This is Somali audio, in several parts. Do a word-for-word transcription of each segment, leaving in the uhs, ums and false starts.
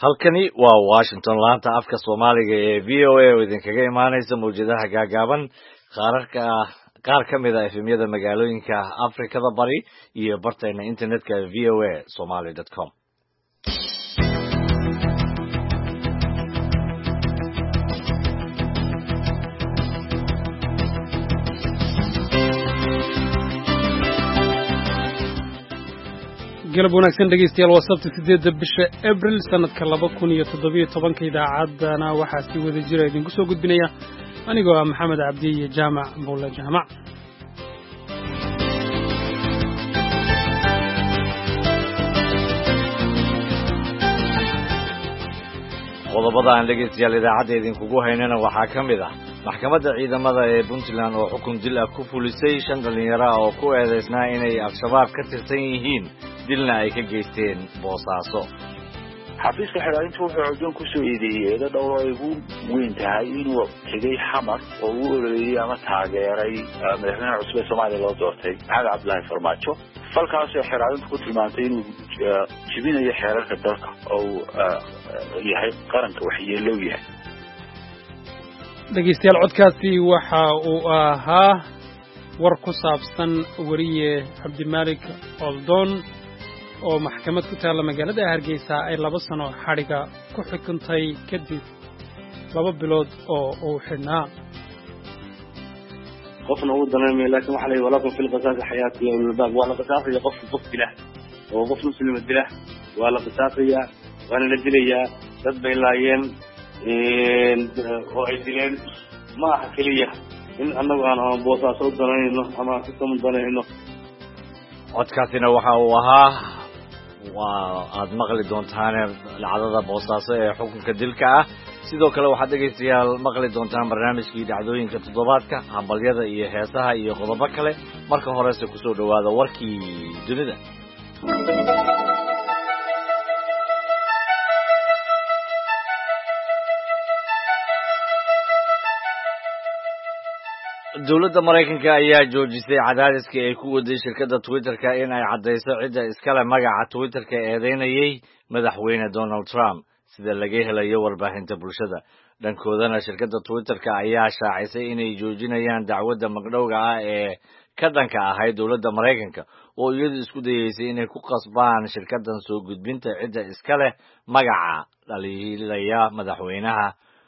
halkani waa Washington laanta afka Soomaaliga ee V O A oo idinkaga imaanaysa mawjadaha gaagaaban qaararka qaar ka mid ah efemyada magaalooyinka Afrikada Bari iyo bartayna internetka v o a somali dot com. galab wanaagsan dhegeystayaal waa sabti sideedda bisha April sanadka laba kun iyo toddobiyo tobanka idaacadana waxaa si wada jira idinku soo gudbinaya anigoo ah Maxamed Cabdi iyo Jaamac Buulla Jaamac. qodobada aan dhegeystayaal idaacadda idinkugu haynana waxaa ka mid ah maxkamadda ciidamada ee Puntland oo xukun dil ah ku fulisay shan dhalinyaro ah oo ku eedeysnaa inay al-shabaab ka tirsan yihiin dilna ay ka geysteen Boosaaso. xafiiska xiraarintu wuxuu codon ku soo eedeeyay eeda dhowr ay ugu weyn tahay inuu tegay xamar oo uu oreeyay ama taageeray madaxweynaha cusub ee Soomaaliya loo doortay Maxamed Cabdullaahi Farmaajo. falkaas ee xiraarintu ku tilmaantay inuu jibinayo xeerarka dalka oo yahay qaranka waxyeello yahay. dhegeystayaal codkaasi waxa uu ahaa war ku saabsan wariye Cabdimaalik Oldoon oo maxkamad ku taala magaalada Hargeysa ay laba sano xariga ku xukuntay kadib laba bilood oo uu xidhnaa. qofna uu dareemay laakiin waxa la yiraahdaa walaal fil qasaas xayaati iyo walbaab wala qasaasiya qof qof dilah oo qof muslim dilah wala qasaasiya wala la dilayaa dad bay laayeen in oo ay dileen ma aha kaliya in annagu aan Boosaaso doonayno ama ku soo doonayno. codkaasina waxa uu ahaa waa aad maqli doontaan lacagada Boosaaso ee xukunka dilka ah. sidoo kale waxaad dhegeystayaal maqli doontaan barnaamijkii dhacdooyinka toddobaadka hambalyada iyo heesaha iyo qodobo kale. marka horese ku soo dhawaada warkii dunida. dowladda Mareykanka ayaa joojisay cadaadiska ay ku waday shirkadda Twitter-ka in ay cadeyso cidda iskale magaca Twitter-ka eedeynayay madaxweyne Donald Trump sida laga helayo warbaahinta bulshada. dhankoodana shirkadda Twitter-ka ayaa shaacisay inay joojinayaan dacwadda magdhowga ah ee ka dhanka ahayd dowladda Mareykanka oo iyadu isku dayeysay inay ku qasbaan shirkaddan soo gudbinta cidda iskale magaca dhaliilaya madaxweynaha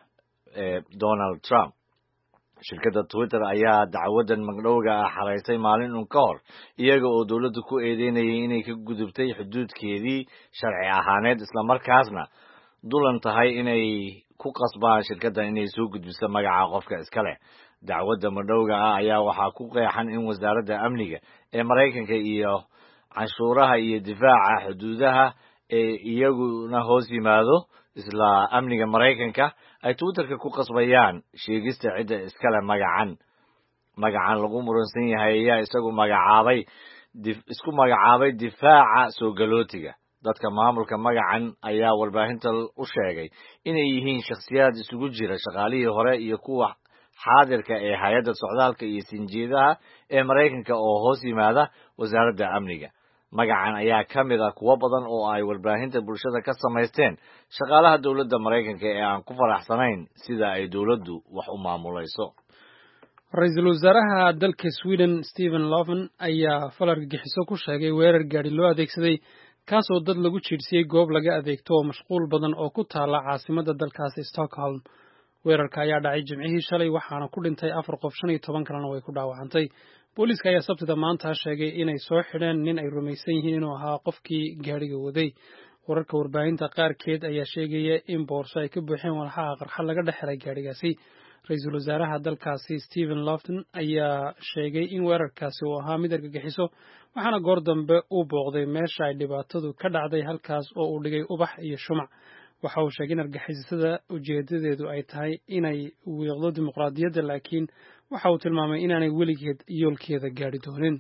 ee Donald Trump. shirkadda Twitter ayaa dacwaddan magdhowga ah xaraysay maalin uun ka hor iyaga oo dowladdu ku eedeynayay inay ka gudubtay xuduudkeedii sharci ahaaneed isla markaasna dulan tahay inay ku qasbaan shirkaddan inay soo gudbiso magaca qofka iska leh. dacwadda magdhowga ah ayaa waxaa ku qeexan in wasaaradda amniga ee Mareykanka iyo canshuuraha iyo difaaca xuduudaha ee iyaguna hoos yimaado isla amniga Mareykanka ay Twitter-ka ku qasbayaan sheegista cidda iskale magacan. magacan lagu muransan yahay ayaa isagu magacaabay isku magacaabay difaaca soo galootiga. dadka maamulka magacan ayaa warbaahinta u sheegay inay yihiin shakhsiyaad isugu jira shaqaalihii hore iyo kuwa xaadirka ee hay'adda socdaalka iyo sinjeedaha ee Mareykanka oo hoos yimaada wasaaradda amniga. magacan ayaa ka mid ah kuwo badan oo ay warbaahinta bulshada ka samaysteen shaqaalaha dowladda Mareykanka ee aan ku faraxsanayn sida ay dowladdu wax u maamulayso. ra'iisul wasaaraha dalka Sweden Stephen Löfven ayaa falarka gixiso ku sheegay weerar gaari loo adeegsaday kaas oo dad lagu jiirsiyay goob laga adeegto oo mashquul badan oo ku taala caasimadda dalkaasi Stockholm. weerarka ayaa dhacay Jimcihii shalay waxaana ku dhintay afar qof shan iyo toban kalena way ku dhaawacantay. booliiska ayaa sabtida maanta sheegay inay soo xidheen nin ay rumaysan yihiin inuu ahaa qofkii gaariga waday. wararka warbaahinta qaarkeed ayaa sheegaya in boorso ay ka buuxeen walxaha qarxa laga dhex helay gaarigaasi. ra'iisul wasaaraha dalkaasi Stephen Löfven ayaa sheegay in weerarkaasi uu ahaa mid argagixiso waxaana goor dambe uu booqday meesha ay dhibaatadu ka dhacday halkaas oo uu dhigay ubax iyo shumac. waxa uu sheegay in argagixisada ujeedadeedu ay tahay inay wiiqdo dimuqraadiyadda laakiin waxa uu tilmaamay inaanay weligeed yoolkeeda gaari doonin.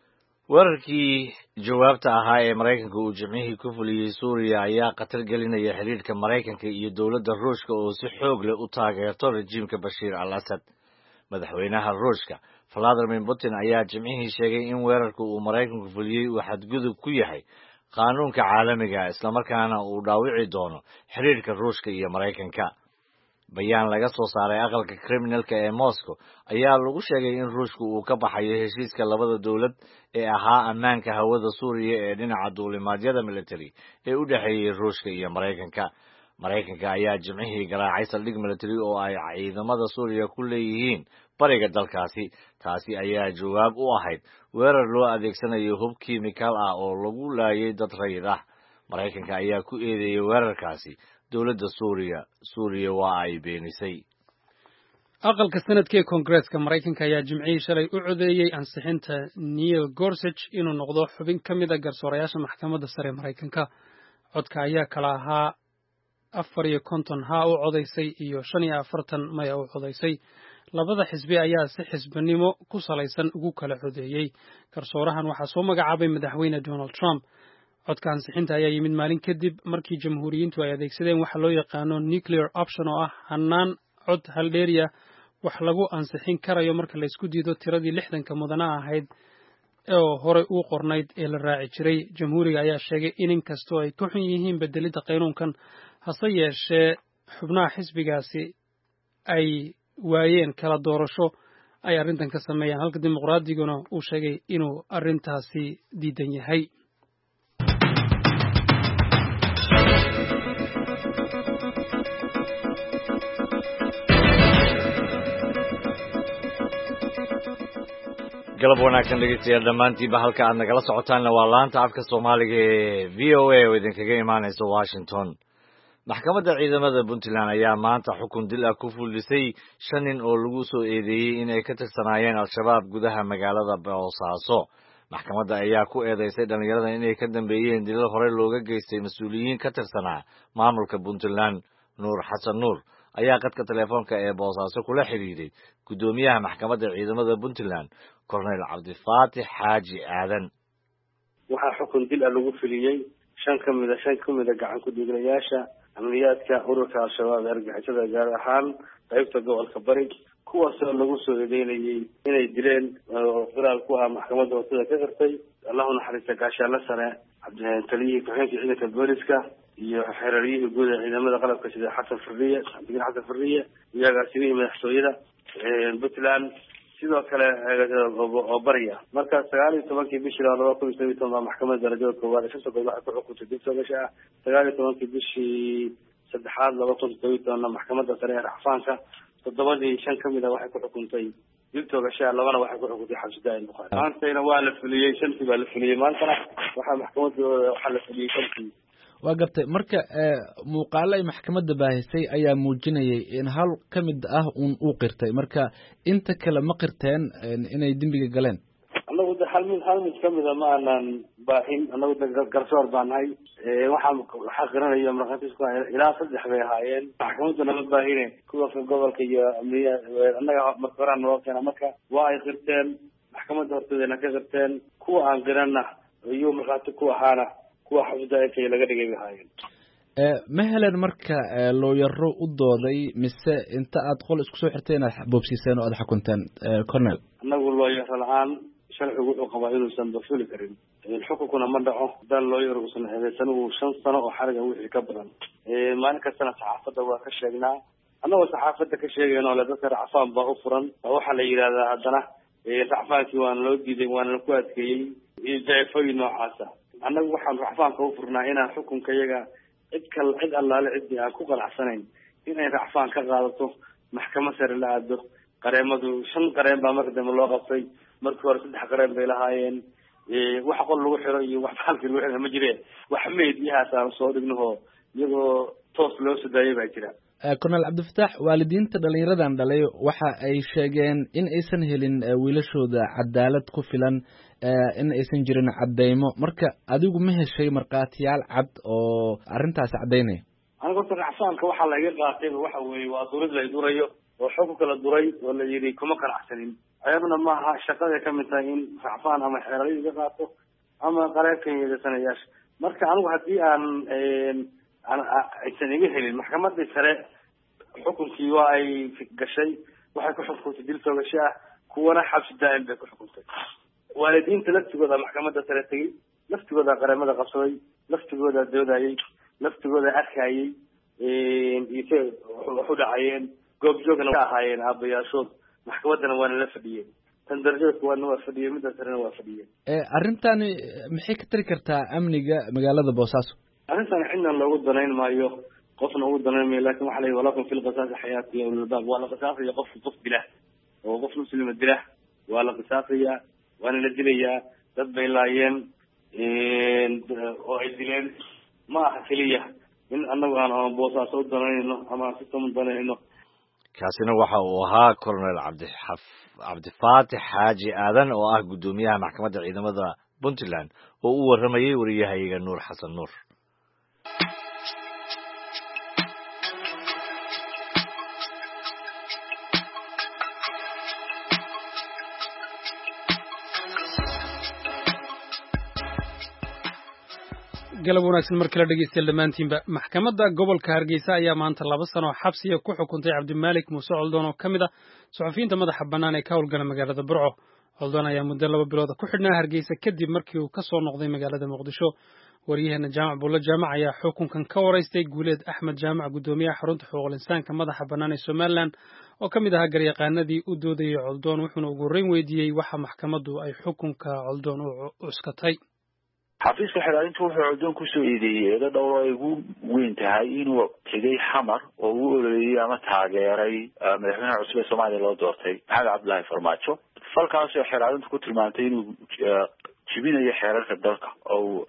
weerarkii jawaabta ahaa ee Mareykanka uu Jimcihii ku fuliyay Suuriya ayaa khatar gelinaya xiriirka Mareykanka iyo dowladda Ruushka oo si xoog leh u taageerto rejiimka Bashir al-Assad. madaxweynaha Ruushka Vladimir Putin ayaa Jimcihii sheegay in weerarka uu Mareykanku fuliyay uu xadgudub ku yahay qaanuunka caalamiga isla markaana uu dhaawici doono xiriirka Ruushka iyo Maraykanka. bayaan laga soo saaray aqalka criminalka ee Moscow ayaa lagu sheegay in Ruushku uu ka baxayo heshiiska labada dawlad ee ahaa ammaanka hawada Suuriya ee dhinaca duulimaadyada military ee u dhaxeeyay Ruushka iyo Maraykanka. Maraykanka ayaa jimcihii garaacay saldhig military oo ay ciidamada Suuriya ku leeyihiin bariga dalkaasi. taasi ayaa jawaab u ahayd weerar loo adeegsanayo hub kiimikaal ah oo lagu laayay dad rayid ah. Maraykanka ayaa ku eedeeyay weerarkaasi dawladda Suuriya. Suuriya waa ay beenisay. aqalka sanadka ee Koongareeska Maraykanka ayaa jimcihii shalay u codeeyay ansixinta Neil Gorsuch inuu noqdo xubin ka mid ah garsoorayaasha maxkamadda sare ee Maraykanka. codka ayaa kala ahaa afar iyo konton haa u codaysay iyo shan iyo afartan maya u codaysay. labada xisbi ayaa si xisbanimo ku salaysan ugu kala codeeyay. garsoorahan waxaa soo magacaabay madaxweyne Donald Trump. codka ansixinta ayaa yimid maalin kadib markii jamhuuriyiintu ay adeegsadeen waxa loo yaqaano nuclear option oo ah hannaan cod haldheeriya wax lagu ansixin karayo marka la isku diido tiradii lixdanka mudana ahayd oo horey u qornayd ee la raaci jiray. jamhuuriga ayaa sheegay in inkastoo ay ka xun yihiin bedelidda qaynuunkan, hase yeeshee xubnaha xisbigaasi ay waayeen kala doorasho ay arrintan ka sameeyaan, halka dimuqraadiguna uu sheegay inuu arrintaasi diidan yahay. galab wanaagsan dhegeystayaal dhammaantiinba halka aad nagala socotaanna waa laanta afka Soomaaliga ee V O A oo idinkaga imaanaysa Washington. maxkamadda ciidamada Puntland ayaa maanta xukun dil ah ku fulisay shan nin oo lagu soo eedeeyay in ay ka tirsanaayeen al-shabaab gudaha magaalada Boosaaso. maxkamadda ayaa ku eedeysay dhalinyarada inay ka dambeeyeen dilal hore looga geystay mas'uuliyiin ka tirsanaa maamulka Puntland. Nuur Xasan Nuur ayaa qadka telefoonka ee Boosaaso kula xiriiray gudoomiyaha maxkamadda ciidamada Puntland Cornel Cabdifaatix Xaaji Aadan. waxaa xukun dil ah lagu fuliyay shan ka mid ah shan ka mid ah gacan ku dhiiglayaasha amniyaadka ururka al-shabaab ee argagixisada gaar ahaan qaybta gobolka bari, kuwaasoo lagu soo eedeynayay inay dileen oo firaal ku ah maxkamadda hoosteeda ka qirtay. allahu naxariista gaashaanle sare taliyihii ku-xigeenka ciidanka booliska iyo xereeryihii guud ee ciidamada qalabka sida xasan fariye cabdiqani xasan fariye iyo agaasimihii madaxtooyada Puntland sidoo kale oo bariya. marka sagaal iyo tobankii bishii laba kun iyo toban iyo toban baa maxkamadda darajada koowaad ee shanta gobol waxay ku xukuntay dib toogasho ah. sagaal iyo tobankii bishii saddexaad laba kun iyo toban iyo tobanna maxkamadda sare ee racfaanka toddobadii shan ka mid ah waxay ku xukuntay dib toogasho ah, labana waxay ku xukuntay xabsi daa'im buqaari. maantayna waa la fuliyey, shantii baa la fuliyey. maantana waxaa maxkamadda waxaa la fuliyey shantii. waa gartay. marka muuqaalo ay maxkamadda baahisay ayaa muujinayay in hal ka mid ah uun uu qirtay, marka inta kale ma qirteen inay dembiga galeen? annagu de hal mid hal mid kamid a ma aanan baahin. annagu de garsoor baan nahay. waxaa waxaa qiranayo markhaatiisku ilaa saddex bay ahaayeen. maxkamadda nama baahine kuwa gobolka iyo amniya annaga marka horaan noo keena. marka waa ay qirteen, maxkamadda horteedana ka qirteen. kuwa aan qiranna iyo markhaati ku ahaana kuwa xabsida intay laga dhigay ahaayeen. ma heleen marka looyaro u dooday mise inta aad qol isku soo xirteen aad boobsiiseen oo aad xukunteen Cornel? annagu looyaro la-aan sharcigu wuxuu qabaa inuusan bafuli karin. xukunkuna ma dhaco haddaan looyaro uusan eedeysan uu shan sano oo xariga wixii ka badan. maalin kastana saxaafadda waa ka sheegnaa. annagoo saxaafadda ka sheegayno le dadka racfaan baa u furan. waxaa la yidhahdaa haddana racfaankii waana loo diiday, waana laku adkeeyey iyo jaefooyin noocaasa. annagu waxaan racfaanka u furnaa inaan xukunka iyaga cid kal cid allaale ciddii aan ku qanacsanayn inay racfaan ka qaadato, maxkamad sare la aado. qareemadu shan qareen baa marka dambe loo qabtay. markii hore saddex qareen bay lahaayeen. wax qol lagu xiro iyo wax halkii lagu xiro ma jireen. wax meediyahaas aan soo dhignaho iyagoo toos loo soo daayay baa jira. Cornel Cabdifataax, waalidiinta dhalinyaradan dhalay waxa ay sheegeen in aysan helin wiilashooda cadaalad ku filan, in aysan jirin cadeymo. marka adigu ma heshay markhaatiyaal cad oo arrintaas cadeynaya? aniga horta racfaanka waxaa laga qaatay waxa weeye waa dawlad la durayo oo xukunka la duray oo la yidhi kuma qanacsanin. ayaduna maaha shaqaday ka mid tahay in racfaan ama xeelado iga qaato ama qareebka yeedasanayaasha. marka anigu haddii aan aysan iga helin, maxkamadii sare xukunkii waa ay gashay. waxay ku xukuntay dil toogasho ah, kuwana xabsi daa'im bay ku xukuntay. waalidiinta laftigooda maxkamadda sare tegey laftigooda qareemada qabsaday laftigooda doodayay laftigooda arkayay iyo wuxuu dhacayeen goobjoogna ka ahaayeen aabayaashood maxkamaddana waana la fadhiyeen tan darajada kuwaadna waa fadhiyeen midda sarena waa fadhiyeen arrintani maxay ka tari kartaa amniga magaalada boosaaso arrintan cidna loogu danayn maayo qofna ugu danayn maayo laakin waxaa la yidhi walakum fi lqisaasi xayaati ya ulilbaab waa la qisaasaya qof qof dilah oo qof muslima dilah waa la qisaasaya waana la dilayaa dad bay laayeen oo ay dileen ma aha keliya in anagu aan boosaaso u danayno ama aan sistam u danayno. kaasina waxa uu ahaa colonel cabdixaf cabdifaatix xaaji aadan oo ah guddoomiyaha maxkamadda ciidamada puntland oo u warramayay wariyahayaga nuur xasan nuur. galab wanaagsan mar kale dhegeystayaal dhammaantiinba maxkamadda gobolka hargeysa ayaa maanta laba sano xabsiga ku xukuntay cabdimaalik muuse coldoon oo ka mid ah suxufiyiinta madaxa bannaan ee ka howlgala magaalada burco. coldoon ayaa muddo laba bilooda ku xidhnaa hargeysa kadib markii uu ka soo noqday magaalada muqdisho. waryaheena jaamac buulle jaamac ayaa xukunkan ka waraystay guuleed axmed jaamac guddoomiyaha xarunta xuquuqul insaanka madaxa bannaan ee somalilan oo ka mid ahaa garyaqaanadii u doodayay coldoon wuxuuna ugu horreyn weydiiyey waxa maxkamaddu ay xukunka coldoon u cuskatay. xafiiska xilaalintu wuxuu coldoon kusoo eedeeyey eedo dhowr ay ugu weyn tahay inuu tegay xamar oo uu ololeeyey ama taageeray madaxweynaha cusub ee soomaaliya loo doortay maxamed cabdullaahi farmaajo. falkaasoo xilaalintu ku tilmaantay inuu jibinayo xeerarka dalka oo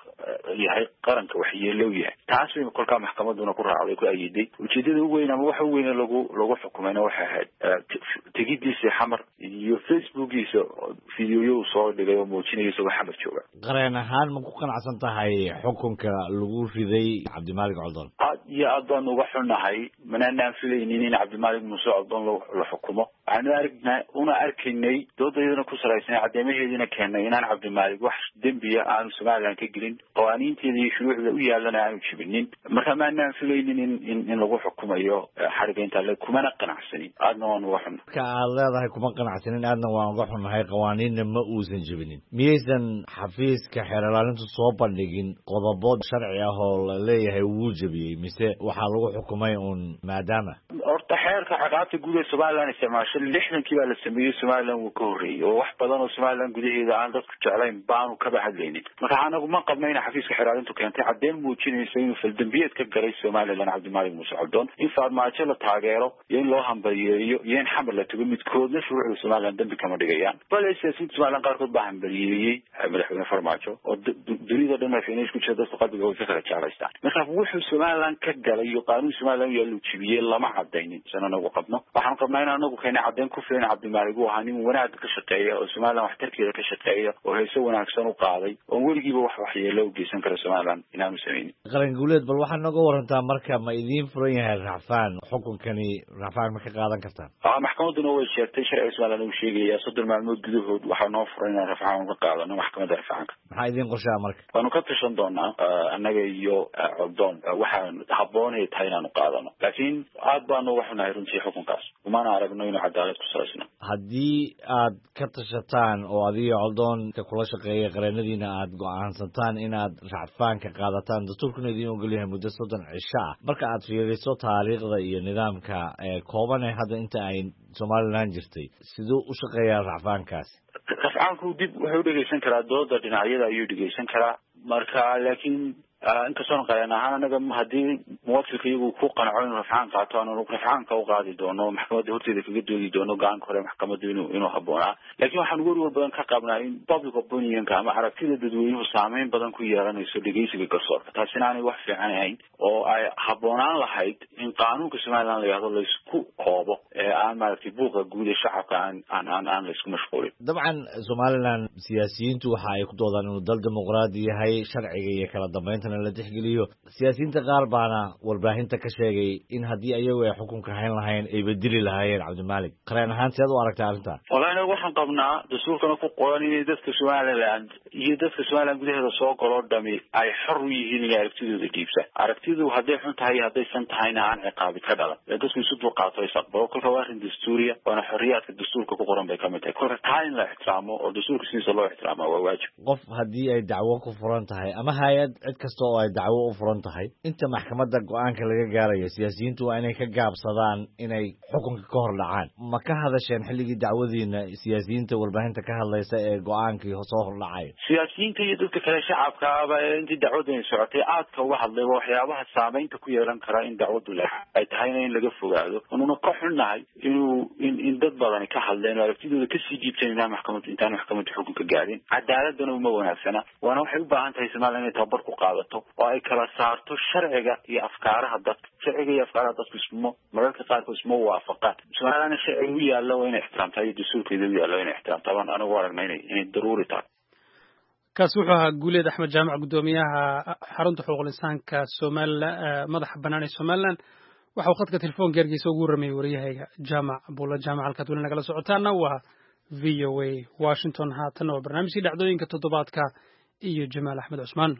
yahay qaranka waxyeelo yahay. taas bay kolkaa maxkamaduna ku raacday ku ayiday. ujeedada ugu weyn ama waxa weyn lagu lagu xukumayna waxay ahayd tegidiisa xamar iyo facebookiisa fiidiyoyo uu soo dhigay oo muujinaya isagoo xamar jooga. qareen ahaan ma ku qanacsan tahay xukunka lagu riday cabdimaalik coldoon? aad iyo aad baan uga xunnahay mananaan filaynin in cabdimaalik muuse coldoon la xukumo. waxaanu aragnaa una arkaynay doodayadana ku salaysan caddeemaheediina keennay inaan cabdimaalik wax dembiya aanu somalilan ka gelin qawaaniinteeda iyo shuruucda u yaalana aanu jibinin. marka maanaan filaynin in in in lagu xukumayo xariga intaa le kumana qanacsanin aadna waan uga xunnahay. marka aad leedahay kuma qanacsanin aadna waan uga xunnahay qawaaniinna ma uusan jibinin, miyaysan xafiiska xeer ilaalintu soo bandhigin qodobo sharci ah oo la leeyahay wuu jebiyey mise waxaa lagu xukumay uun maadaama horta xeerka ciqaabta guud ee somalilan isticmaasho lixdankii baa la sameeyey somalilan wuu ka horreeyey oo wax badan oo somalilan gudaheeda aan dadku jeclayn baanu kaba hadlaynin. marka anagu ma qabna ina xafiiska xeer ilaalintu keentay caddeyn muujinaysa inuu faldambiyeed ka galay somalilan cabdimaalik muuse coldoon in farmaajo la taageero iyo in loo hambaliyeeyo iyo in xamar la tago midkoodna shuruucda somalilan dambi kama dhigayaan. bale siyaasiyiinta somalilan qaarkood baa hambaliyeeyey madaxweyne farmaajo oo dunida dhan madaxweyne isku jira dadku qalbiga way ka kala jeclaystaan. marka wuxuu somalilan ka galay iyo qaanuun somalilan yaa luu jibiyey lama cadaynin san anagu qabno. waxaan qabnaa in anagu keenay caddeyn ku filan cabdimaalik uu ahaa nin wanaagga ka shaqeeya oo somalilan waxtarkeeda ka shaqeeya oo heese wanaagsan u qaaday oo weligiiba wax waxyeelo u geysan kara somalilan inaanu samaynin. qaran guuleed bal waxaad nooga warantaa marka ma idiin furan yahay racfaan xukunkani racfaan ma ka qaadan kartaan? maxkamaduna way sheegtay sharciga somalilan uu sheegaya soddon maalmood gudahood waxaa noo furan inaan rafcaan uga qaadano maxkamadda rafcaanka. maxaa idiin qorshaa marka? waanu ka tashan doonaa annaga iyo coldoon waxaan habboonay tahay inaanu qaadano laakiin aad baanu uga xunahay runtii xukunkaas umana aragno inuu cadaalad ku salaysno. haddii aad ka tashataan oo adiga coldoonka kula shaqeeya qareenadiina aad go-aansataan inaad racfaanka qaadataan dastuurkuna idiin ogol yahay muddo soddon cisho ah marka aad fiiriso taariikhda iyo nidaamka kooban ee hadda inta ay somalilan jirtay siduu u shaqeeyaa racfaankaasi? rafcaanku dib wuxuu u dhegeysan karaa dooda dhinacyada ayuu dhegeysan karaa marka laakiin inkastoon qareen ahaan anaga haddii muwakilka iyagu ku qanaco inuu rafcaan qaato aanu rafcaanka u qaadi doono maxkamadda horteeda kaga doodi doono go-aanka hore maxkamaddu inuu inuu habboonaa. laakiin waxaan werwer badan ka qabnaa in public opinionka ama aragtida dadweynuhu saameyn badan ku yeelanayso dhegeysiga garsoorka taasina aanay wax fiican ahayn oo ay habboonaan lahayd in qaanuunka somalilan la yihahdo laysku koobo ee aan maaragtay buuqa guud ee shacabka aan aan aan aan laysku mashquulin. dabcan somalilan siyaasiyiintu waxa ay ku doodaan inuu dal dimuqraadi yahay sharciga iyo kala dambeynta xukunkana la tixgeliyo siyaasiyiinta qaar baana warbaahinta ka sheegay in haddii ayagu ay xukunka hayn lahayn ay bedeli lahaayeen cabdimaalik qareen ahaan seed u aragtaa arrintaa wallahi anagu waxaan qabnaa dastuurkana ku qoran inay dadka somaliland iyo dadka somaliland gudaheeda soo galoo dhami ay xor u yihiin inay aragtidooda dhiibsa aragtidu hadday xun tahay iyo haddaysan tahayna aan ciqaabi ka dhalan ee dadku isu dulqaato is aqbalo kolka waa arrin dastuuriya waana xorriyaadka dastuurka ku qoran bay ka mid tahay kolka taa in la ixtiraamo oo dastuurka sidiisa loo ixtiraama waa waajib qof haddii ay dacwo ku furan tahay ama hay-ad cid kasta oo ay dacwo u furan tahay inta maxkamadda go-aanka laga gaarayo siyaasiyiintu waa inay ka gaabsadaan inay xukunka ka hor dhacaan ma ka hadasheen xilligii dacwadiina siyaasiyiinta warbaahinta ka hadlaysa ee go-aankii soo hor dhacay siyaasiyiinta iyo dadka kale shacabkaaba ee intii dacwadani socotay aadka uga hadlay waa waxyaabaha saamaynta ku yeelan kara in dacwadu le ay tahayna in laga fogaado ununa ka xunnahay inuu in in dad badani ka hadleen oo aragtidooda kasii dhiibteen inaan maxkamad intaan maxkamadda xukunka gaadhin cadaaladana uma wanaagsana waana waxay u baahan tahay somaliland inay tababar ku qaadato oo ay kala saarto sharciga iyo afkaaraha dadka sharciga iyo afkaaraha dadku ismo mararka qaarkood isma waafaqaan somalilandna sharciga u yaalla waa inay ixtiraamtaa iyo dastuurkeeda u yaalla waa inay ixtiraamtaa baan anigu aragna inay inay daruuri tahay kaasi wuxuu ahaa guuleed axmed jaamac guddoomiyaha xarunta xuquuqul insaanka somalilan madaxa bannaan ee somaliland waxa uu khadka telefoonka ergeysa ugu warramayay waryahayga jaamac buulla jaamac halkaad weli nagala socotaana waa v o a washington haatanna waa barnaamijkii dhacdooyinka toddobaadka iyo jamaal axmed cusmaan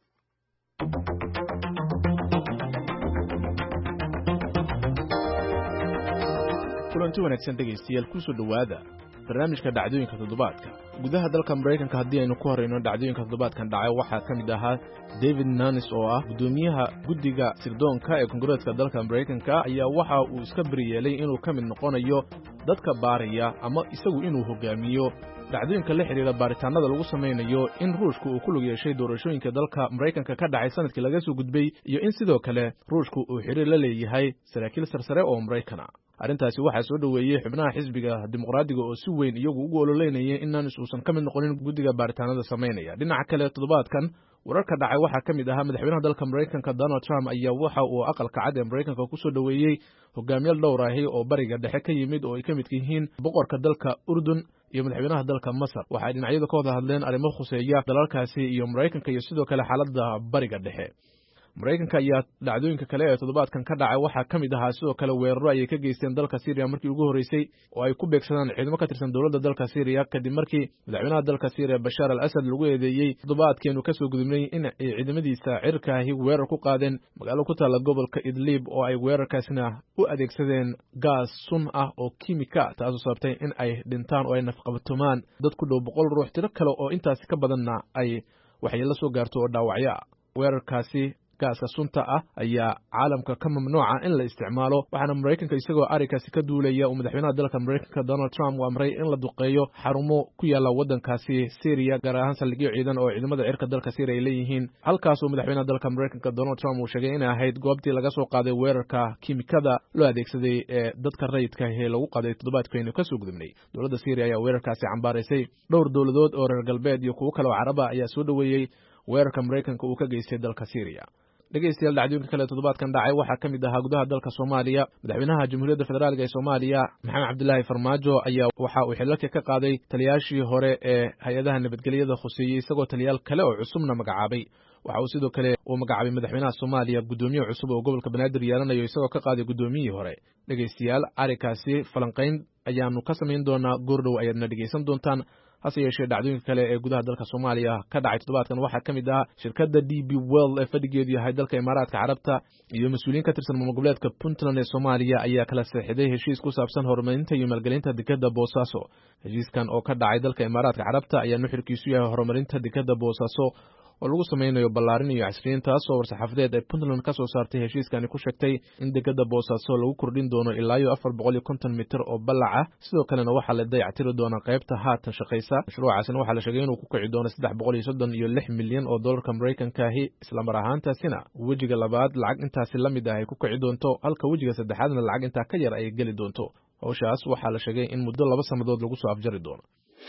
kulanti wanaagsan dhegaystayaal kusoo dhowaada barnaamijka dhacdooyinka toddobaadka gudaha dalka maraykanka haddii aynu ku horrayno dhacdooyinka toddobaadkan dhacay waxaa ka mid ahaa david nanis oo ah guddoomiyaha guddiga sirdoonka ee koongareeska dalka maraykanka ayaa waxa uu iska beriyeelay inuu ka mid noqonayo dadka baaraya ama isagu inuu hogaamiyo dhacdooyinka la xidhiira baaritaanada lagu samaynayo in ruushku uu ku lug yeeshay doorashooyinka dalka maraykanka ka dhacay sanadkii laga soo gudbay iyo in sidoo kale ruushku uu xidhiir la leeyahay saraakiil sarsare oo maraykana arrintaasi waxaa soo dhoweeyey xubnaha xisbiga dimuqraadiga oo si weyn iyagu ugu ololeynayay in nanis uusan ka mid noqonin guddiga baaritaanada samaynaya dhinaca kale toddobaadkan wararka dhacay waxaa ka mid ahaa madaxweynaha dalka maraykanka donald trump ayaa waxa uu aqalka cad ee maraykanka ku soo dhoweeyey hogaamiyaal dhowr ahi oo bariga dhexe ka yimid oo ay ka midka yihiin boqorka dalka urdun iyo madaxweynaha dalka masar waxay dhinacyadu ka wada hadleen arrimo khuseeya dalalkaasi iyo maraykanka iyo sidoo kale xaaladda bariga dhexe maraykanka ayaa dhacdooyinka kale ee toddobaadkan ka dhacay waxaa ka mid ahaa sidoo kale weeraro ayay ka geysteen dalka syriya markii ugu horreysay oo ay ku beegsadaan ciidamo ka tirsan dowladda dalka syriya kadib markii madaxweynaha dalka syriya bashaar al asad lagu eedeeyey toddobaadkeenu ka soo gudubnay in ay ciidamadiisa cirkaahi weerar ku qaadeen magaalo ku taalla gobolka idlib oo ay weerarkaasna u adeegsadeen gaas sun ah oo kimika taasoo sababtay in ay dhintaan oo ay nafqabatumaan dad ku dhow boqol ruux tiro kale oo intaasi ka badanna ay waxyeello soo gaarto oo dhaawacyo ah weerarkaasi gaaska sunta ah ayaa caalamka ka mamnuuca in la isticmaalo waxaana maraykanka isagoo arrinkaasi ka duulaya uu madaxweynaha dalka maraykanka donald trump uu amray in la duqeeyo xarumo ku yaalla waddankaasi syriya gaar ahaan saldhigyo ciidan oo ciidamada cirka dalka syriya ay leeyihiin halkaasoo madaxweynaha dalka maraykanka donald trump uu sheegay inay ahayd goobtii laga soo qaaday weerarka kimikada loo adeegsaday ee dadka rayidka ee lagu qaaday toddobaadkaynu ka soo gudubnay dowladda syriya ayaa weerarkaasi cambaaraysay dhowr dowladood oo reer galbeed iyo kuwo kale oo caraba ayaa soo dhoweeyey weerarka maraykanka uu ka geystay dalka syriya dhegaystayaal dhacdooyinka kale toddobaadkan dhacay waxaa ka mid ahaa gudaha dalka soomaaliya madaxweynaha jamhuuriyadda federaalk ee soomaaliya maxamed cabdilaahi farmaajo ayaa waxa uu xilalka ka qaaday taliyaashii hore ee hay-adaha nabadgelyada khuseeyey isagoo taliyaal kale oo cusubna magacaabay waxa uu sidoo kale uu magacaabay madaxweynaha soomaaliya guddoomiye cusub oo gobolka banaadir yeelanayo isagoo ka qaaday guddoomiyihii hore dhegaystayaal arrinkaasi falanqayn ayaanu ka samayn doonaa goordhow ayaadna dhegaysan doontaan hase yeeshee dhacdooyinka kale ee gudaha dalka soomaaliya ka dhacay toddobaadkan waxaa ka mid ah shirkadda d b well ee fadhigeedu yahay dalka imaaraadka carabta iyo mas-uuliyiin ka tirsan maamul goboleedka puntland ee soomaaliya ayaa kala seexiday heshiis ku saabsan horumarinta iyo maalgelinta dekadda boosaaso heshiiskan oo ka dhacay dalka imaaraadka carabta ayaa nuxurkiisu yahay horumarinta dekadda boosaaso oo lagu samaynayo ballaarin iyo casriyin taasoo war-saxaafadeed ay puntland ka soo saartay heshiiskani ku sheegtay in dekadda boosaaso lagu kordhin doono ilaa iyo afar boqol iyo konton mitir oo ballac ah sidoo kalena waxaa la dayactiri doonaa qaybta haatan shaqaysa mashruucaasina waxaa la sheegay inuu ku kici doono saddex boqol iyo soddon iyo lix milyan oo dollarka maraykankaahi islamar ahaantaasina wejiga labaad lacag intaasi la mid ah ay ku kici doonto halka wejiga saddexaadna lacag intaa ka yar ay geli doonto hawshaas waxaa la sheegay in muddo laba sannadood lagu soo afjari doono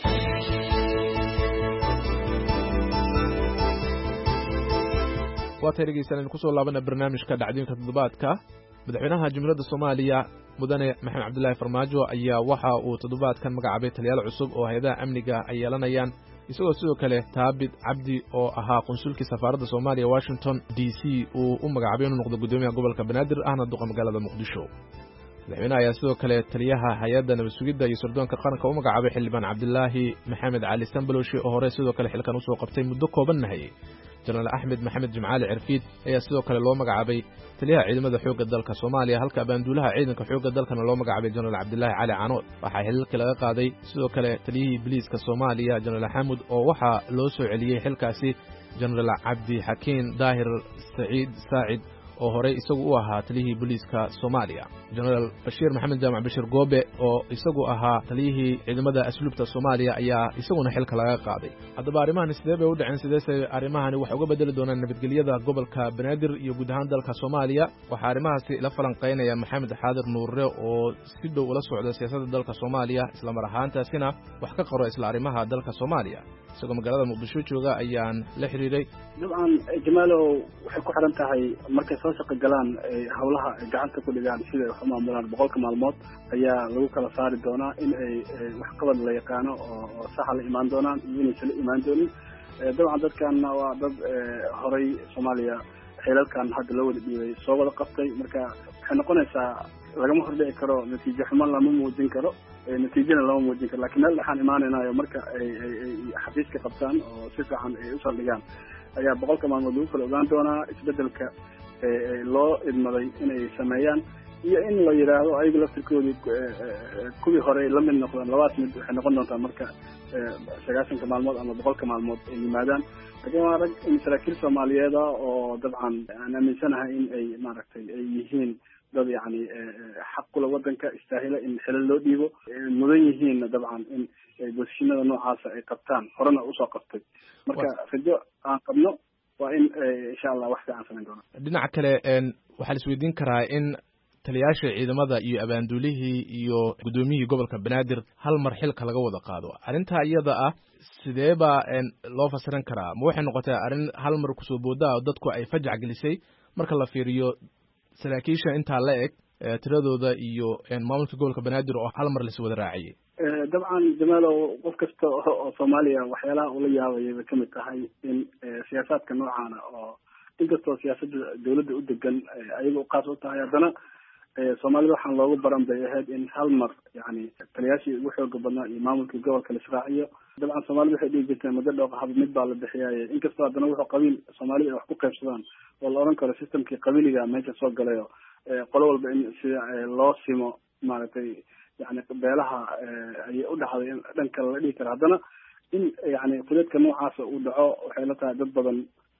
waatay dhegeysanaynu kusoo laabana barnaamijka dhacdooyinka toddobaadka madaxweynaha jamhuuriyadda soomaaliya mudane maxamed cabdilaahi farmaajo ayaa waxa uu toddobaadkan magacaabay taliyaal cusub oo hay-adaha amniga ay yeelanayaan isagoo sidoo kale taabid cabdi oo ahaa qunsulkii safaaradda soomaaliya washington d c uu u magacaabay inuu noqdo guddoomiyaha gobolka banaadir ahna duqa magaalada muqdisho madaxweynaha ayaa sidoo kale taliyaha hay-adda nabad sugidda iyo sirdoonka qaranka u magacaabay xildhibaan cabdilaahi maxamed cali sambaloshi oo hore sidoo kale xilkan usoo qabtay muddo kooban nahayey jenaraal axmed maxamed jimcaali cirfiid ayaa sidoo kale loo magacaabay taliyaha ciidamada xoogga dalka soomaaliya halka abaanduulaha ciidanka xoogga dalkana loo magacaabay jenaraal cabdilaahi cali canood waxaa xililkii laga qaaday sidoo kale taliyihii biliiska soomaaliya jenaraal xamud oo waxaa loo soo celiyey xilkaasi jenaraal cabdi xakiin daahir saciid saacid oo horey isagu u ahaa taliyihii booliiska soomaaliya jenaraal bashiir maxamed jaamac bashir goobe oo isagu ahaa taliyihii ciidamada asluubta soomaaliya ayaa isaguna xilka laga qaaday haddaba arrimahani sidee bay u dhaceen sideese arrimahani waxay uga bedeli doonaan nabadgelyada gobolka banaadir iyo guud ahaan dalka soomaaliya waxaa arrimahaasi la falanqaynaya maxamed xaadir nuurre oo si dhow ula socda siyaasadda dalka soomaaliya islamar ahaantaasina wax ka qoro isla arrimaha dalka soomaaliya isagoo magaalada muqdisho jooga ayaan la xiriiray dabcan jamaalow waxay ku xiran tahay markay soo shaqo galaan hawlaha ay gacanta ku dhigaan sida ay wax u maamulaan boqolka maalmood ayaa lagu kala saari doonaa in ay waxqabad la yaqaano oo saxa la imaan doonaan iyo inaysan la imaan doonin dabcan dadkanna waa dad horay soomaaliya xilalkan hadda loo wada dhiibay soo wada qabtay marka waxay noqonaysaa lagama hordhici karo natiijo xumo lama muujin karo natiijana lama muujin karo lakiin meel dhexaan imaanaynayo marka ay xafiiska qabtaan oo si fiican ay u saldhigaan ayaa boqolka maalmood lagu kala ogaan doonaa isbedelka loo idmaday inay sameeyaan iyo in la yidhaahdo ayaga laftirkoodii kuwii hore la mid noqdaan labaas mid waxay noqon doontaa marka sagaashanka maalmood ama boqolka maalmood ay yimaadaan laakiin waa rag saraakiil soomaaliyeeda oo dabcan aan aaminsanahay in ay maaragtay ay yihiin dad yani xaq kula wadanka istaahila in xilal loo dhiibo mudan yihiinna dabcan in bosishinada noocaasa ay qabtaan horena usoo qabtay marka rajo aan qabno waa in insha allah wax fiican samayn doona dhinaca kale waxaa la isweydiin karaa in taliyaasha ciidamada iyo abaanduulihii iyo guddoomiyihii gobolka banaadir hal mar xilka laga wada qaado arrintaa iyada ah sidee baa loo fasiran karaa ma waxay noqotay arrin hal mar kusoo booda oo dadku ay fajac gelisay marka la fiiriyo saraakiisha intaa la eg tiradooda iyo maamulka gobolka banaadir oo hal mar lasi wada raaciyey dabcan jamaalow qof kasta oo soomaaliya waxyaalaha ula yaabayay bay kamid tahay in siyaasaadka noocaana oo inkastoo siyaasadda dawladda u degan ayaga uqaas u tahay haddana soomaalida waxaan loogu baran bay ahayd in hal mar yani taliyaashii ugu xooga badnaa iyo maamulkii gobolka la israaciyo dabcan soomaalida waxay dhigi jirteen muddo dhooqa haba mid baa la bixiyaaye inkastoo haddana wuxuu qabiil soomaalida ay wax ku qaybsadaan oo la oran karo systemkii qabiliga meesha soo galayo qolo walba in sida loo simo maaragtay yani beelaha ayay u dhacday in dhan kale la dhihi karo haddana in yani fudeedka noocaasa uu dhaco waxay la tahay dad badan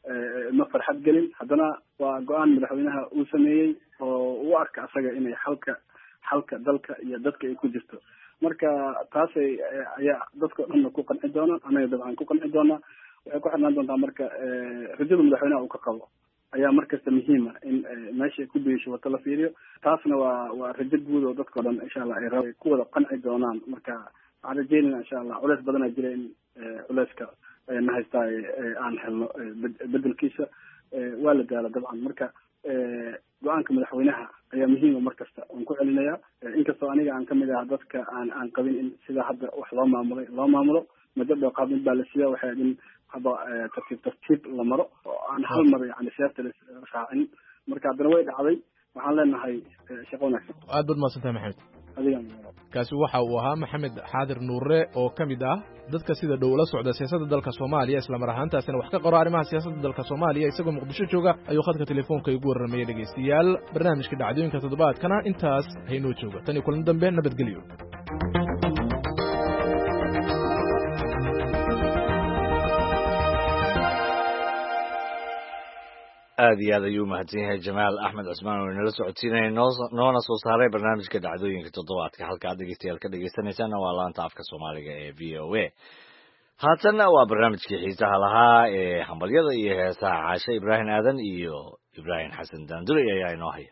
ma farxad gelin haddana waa go-aan madaxweynaha uu sameeyey oo u arka asaga inay xalka xalka dalka iyo dadka ay ku jirto marka taasay ayaa dadka o dhanna ku qanci doonaan anaga dabcan ku qanci doonaa waxay ku xirnaan doontaa marka rajada madaxweynaha uu ka qabo ayaa markasta muhiima in meesha ku biisho wata la fiiriyo taasna waa waa rajo guud oo dadka o dhan insha allah ay rab ku wada qanci doonaan marka waxaan rajeynayna insha allah culeys badanaa jira in culeyska na haystaa aan helno bedelkiisa waa la gaala dabcan marka go-aanka madaxweynaha ayaa muhiima markasta waan ku celinayaa inkastoo aniga aan kamid ah dadka aan aan qabin in sidaa hadda wax loo maamulay loo maamulo muddo dhooqaad mid baa la siiya waxay in haba tartiib tartiib la maro oo aan hal mar yani siyaasta la raacin marka haddana way dhacday waxaan leenahay shaqo wanaagsan aad baad mahadsantahay maxamed adiga kaasi waxa uu ahaa maxamed xaadir nuure oo ka mid ah dadka sida dhow ula socda siyaasadda dalka soomaaliya islamar ahaantaasina wax ka qoro arrimaha siyaasadda dalka soomaaliya isagoo muqdisho jooga ayuu khadka telefoonka igu warramayay dhegaystayaal barnaamijka dhacdooyinka toddobaadkana intaas haynoo jooga tan iyo kulan dambe nabadgelyo aad iyo aad ayuu mahadsan yahay jamaal axmed cusmaan oo inala socodsiinaya noo noona soo saaray barnaamijka dhacdooyinka toddobaadka halka ad dhegeystayaal ka dhegeysanaysaana waa laanta afka soomaaliga ee v o a haatanna waa barnaamijkii xiisaha lahaa ee hambalyada iyo heesaha caashe ibraahim aadan iyo ibraahim xasan daandurey ayaa inoo haya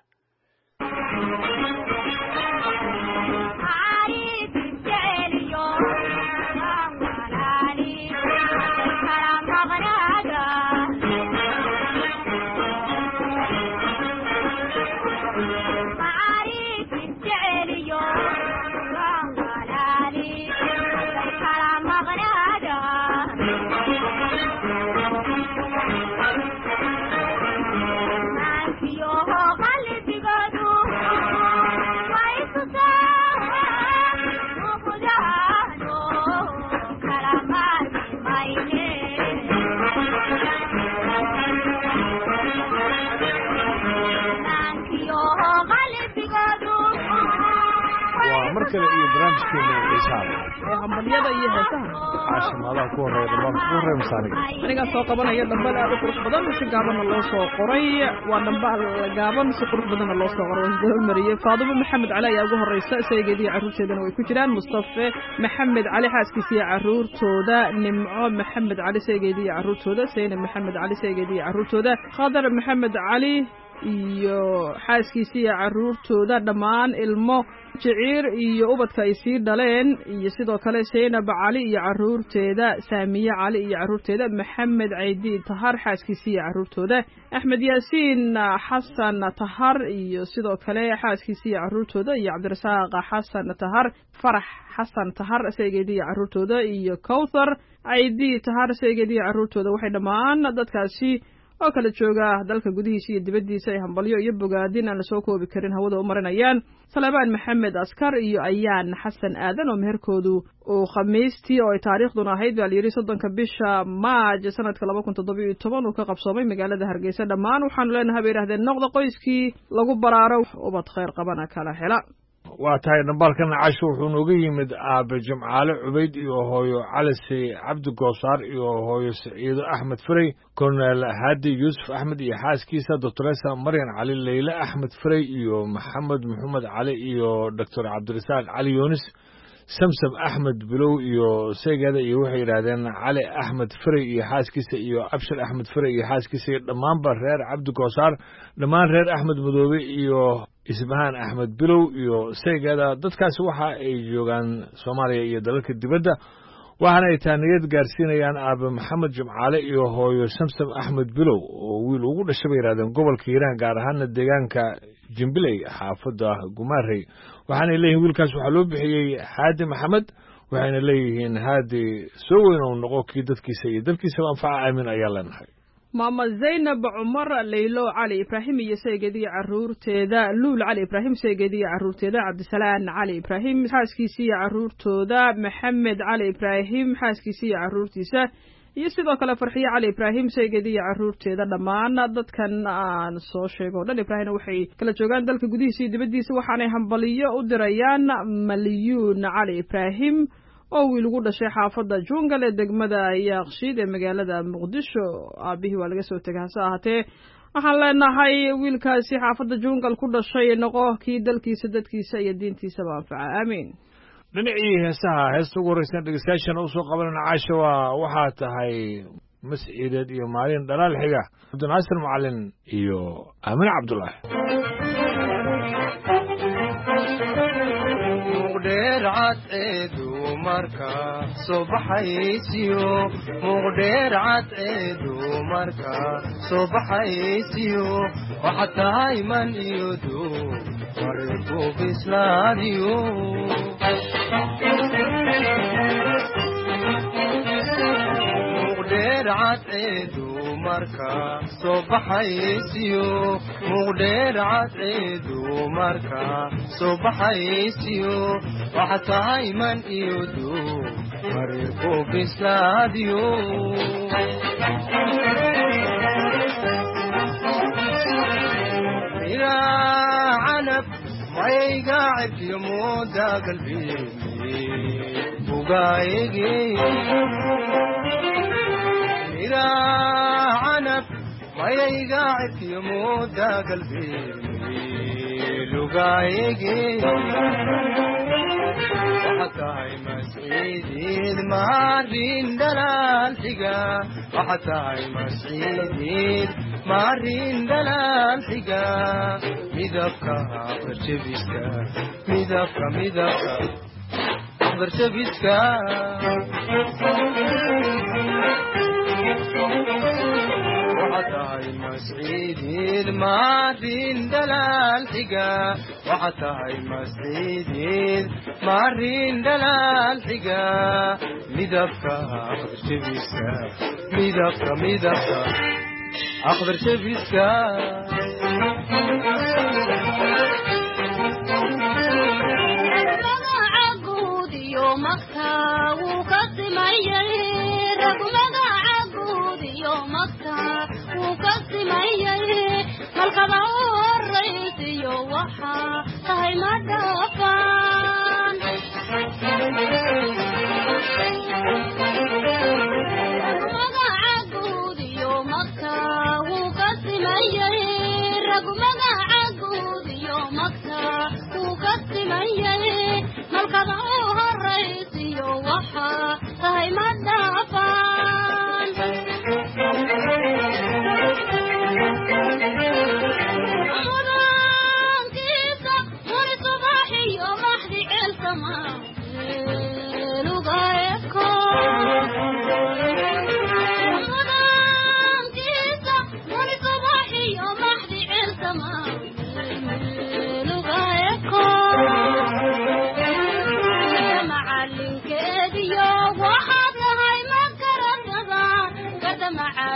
kale iyo barnaamijkeena xiisaha ee hambaliyada iyo heesaha caashimadaha ku horeeya dhammaan ku horeeya masaaniga aniga soo qabanaya dhambal aad u qurux badan si gaaban loo soo qoray waa dhambal gaaban si qurux badan loo soo qoray oo mariyay Faadimo Maxamed Cali ayaa ugu horeysa saygeedii caruurteedana way ku jiraan Mustafa Maxamed Cali xaaskiisa caruurtooda Nimco Maxamed Cali saygeedii caruurtooda Sayna Maxamed Cali saygeedii caruurtooda Khadar Maxamed Cali iyo xaaskiisa caruurtooda dhammaan ilmo jiciir iyo ubadka ay sii dhaleen iyo sidoo kale Zainab Cali iyo caruurteeda Saamiye Cali iyo caruurteeda Maxamed Caydi Tahar xaaskiisa caruurtooda Axmed Yaasiin Xasan Tahar iyo sidoo kale xaaskiisa caruurtooda iyo Cabdirasaaq Xasan Tahar Farax Xasan Tahar saygeedii caruurtooda iyo Kawthar Caydi Tahar saygeedii caruurtooda waxay dhammaan dadkaasi oo kala jooga dalka gudihiisa iyo dibaddiisa ay hambalyo iyo bogaadin aan la soo koobi karin hawada u marinayaan Salabaan Maxamed Askar iyo Ayaan Xasan Aadan oo meherkoodu oo khamiistii oo ay taariikhduna ahayd baa la yiri soddonka bisha Maaj sanadka laba kun toddoba iyo toban uu ka qabsoomay magaalada Hargeysa dhammaan waxaanu leenahay bay yiraahdeen noqda qoyskii lagu baraaro ubad khayr qabana kala hela waa tahay dhambaalkan casho wuxuu nooga yimid aabe Jimcaale Cubayd iyo hooyo Calisi Cabdi Goosaar iyo hooyo Saciido Axmed Frey Colonel Hadi Yusuf Axmed iyo xaaskiisa Doctoresa Maryan Cali Leila Axmed Frey iyo Maxamed Maxamed Cali iyo Doctor Cabdirasaaq Cali Yunis Samsam Axmed Bilow iyo Seegada iyo waxay yiraahdeen Cali Axmed Frey iyo xaaskiisa iyo Abshir Axmed Frey iyo xaaskiisa dhammaanba reer Cabdi Goosaar dhammaan reer Axmed Madoobe iyo Isbahan Axmed Bilow iyo Seegada dadkaas waxa ay joogaan Soomaaliya iyo dalalka dibadda waxaana ay taaniyad gaarsiinayaan aabe Maxamed Jimcaale iyo hooyo Samsam Axmed Bilow oo wiil ugu dhashay bay yiraahdeen gobolka Hiiraan gaar ahaan deegaanka Jimbiley xaafadda Gumaarey waxaana leeyihiin wiilkaas waxa loo bixiyay Haadi Maxamed waxayna leeyihiin Haadi soo weyn oo noqo kii dadkiisa iyo dalkiisa anfaca aamin ayaa leenahay Mama Zainab Umar Leilo Cali Ibrahim iyo saygeedii caruurteeda Luul Cali Ibrahim saygeedii caruurteeda Cabdisalaan Cali Ibrahim xaaskiisa caruurtooda Maxamed Cali Ibrahim xaaskiisa caruurtiisa iyo sidoo kale Farxiye Cali Ibrahim saygeedii caruurteeda dhammaan dadkan aan soo sheego dhan Ibrahim waxay kala joogaan dalka gudihiisa iyo dibaddiisa waxaanay hambaliyo u dirayaan Maliyuun Cali Ibrahim oo wiil ugu dhashay xaafadda Jungal ee degmada Yaaqshiid ee magaalada Muqdisho aabihii waa laga soo tagay hase ahaatee waxaan leenahay wiilkaasi xaafadda Jungal ku dhashay noqo kii dalkiisa dadkiisa iyo diintiisa anfaca aamin dhinacii heesaha heesta ugu horeysan dhegeystayaashana u soo qabanana caasha waa waxaa tahay masciideed iyo maalin dhalaal xiga Cabdinaasir Macalin iyo Aamin Cabdullaahi مقدرات عيدو مركا صبحيسيو مقدرات عيدو مركا صبحيسيو وحتى هايمن يدو مرقو بسلاديو مقدرات عيدو marka soo baxaysiyo muqdheer cadceedu marka soo baxaysiyo waxa tahay man iyo duu mareerku bislaadiyo ila canab mayga cirkiyo mooda qalbiyeeni bugaayege ila عنب ما يقعد يموت قلبي لقايقي وحتى مسعيدي المارين دلال حقا وحتى مسعيدي مارين دلال حقا ميدفكا برشبسكا ميدفكا ميدفكا برشبسكا وحتى مسعيدي المارين دلال حقا وحتى مسعيدي المارين دلال حقا ميدفكا أقدر شبيسكا ميدفكا ميدفكا أقدر شبيسكا عقود يومك وقدم أيّر رقمك يومك وقسم أيه مالقضاء الرئيسي وحا تهي مدفان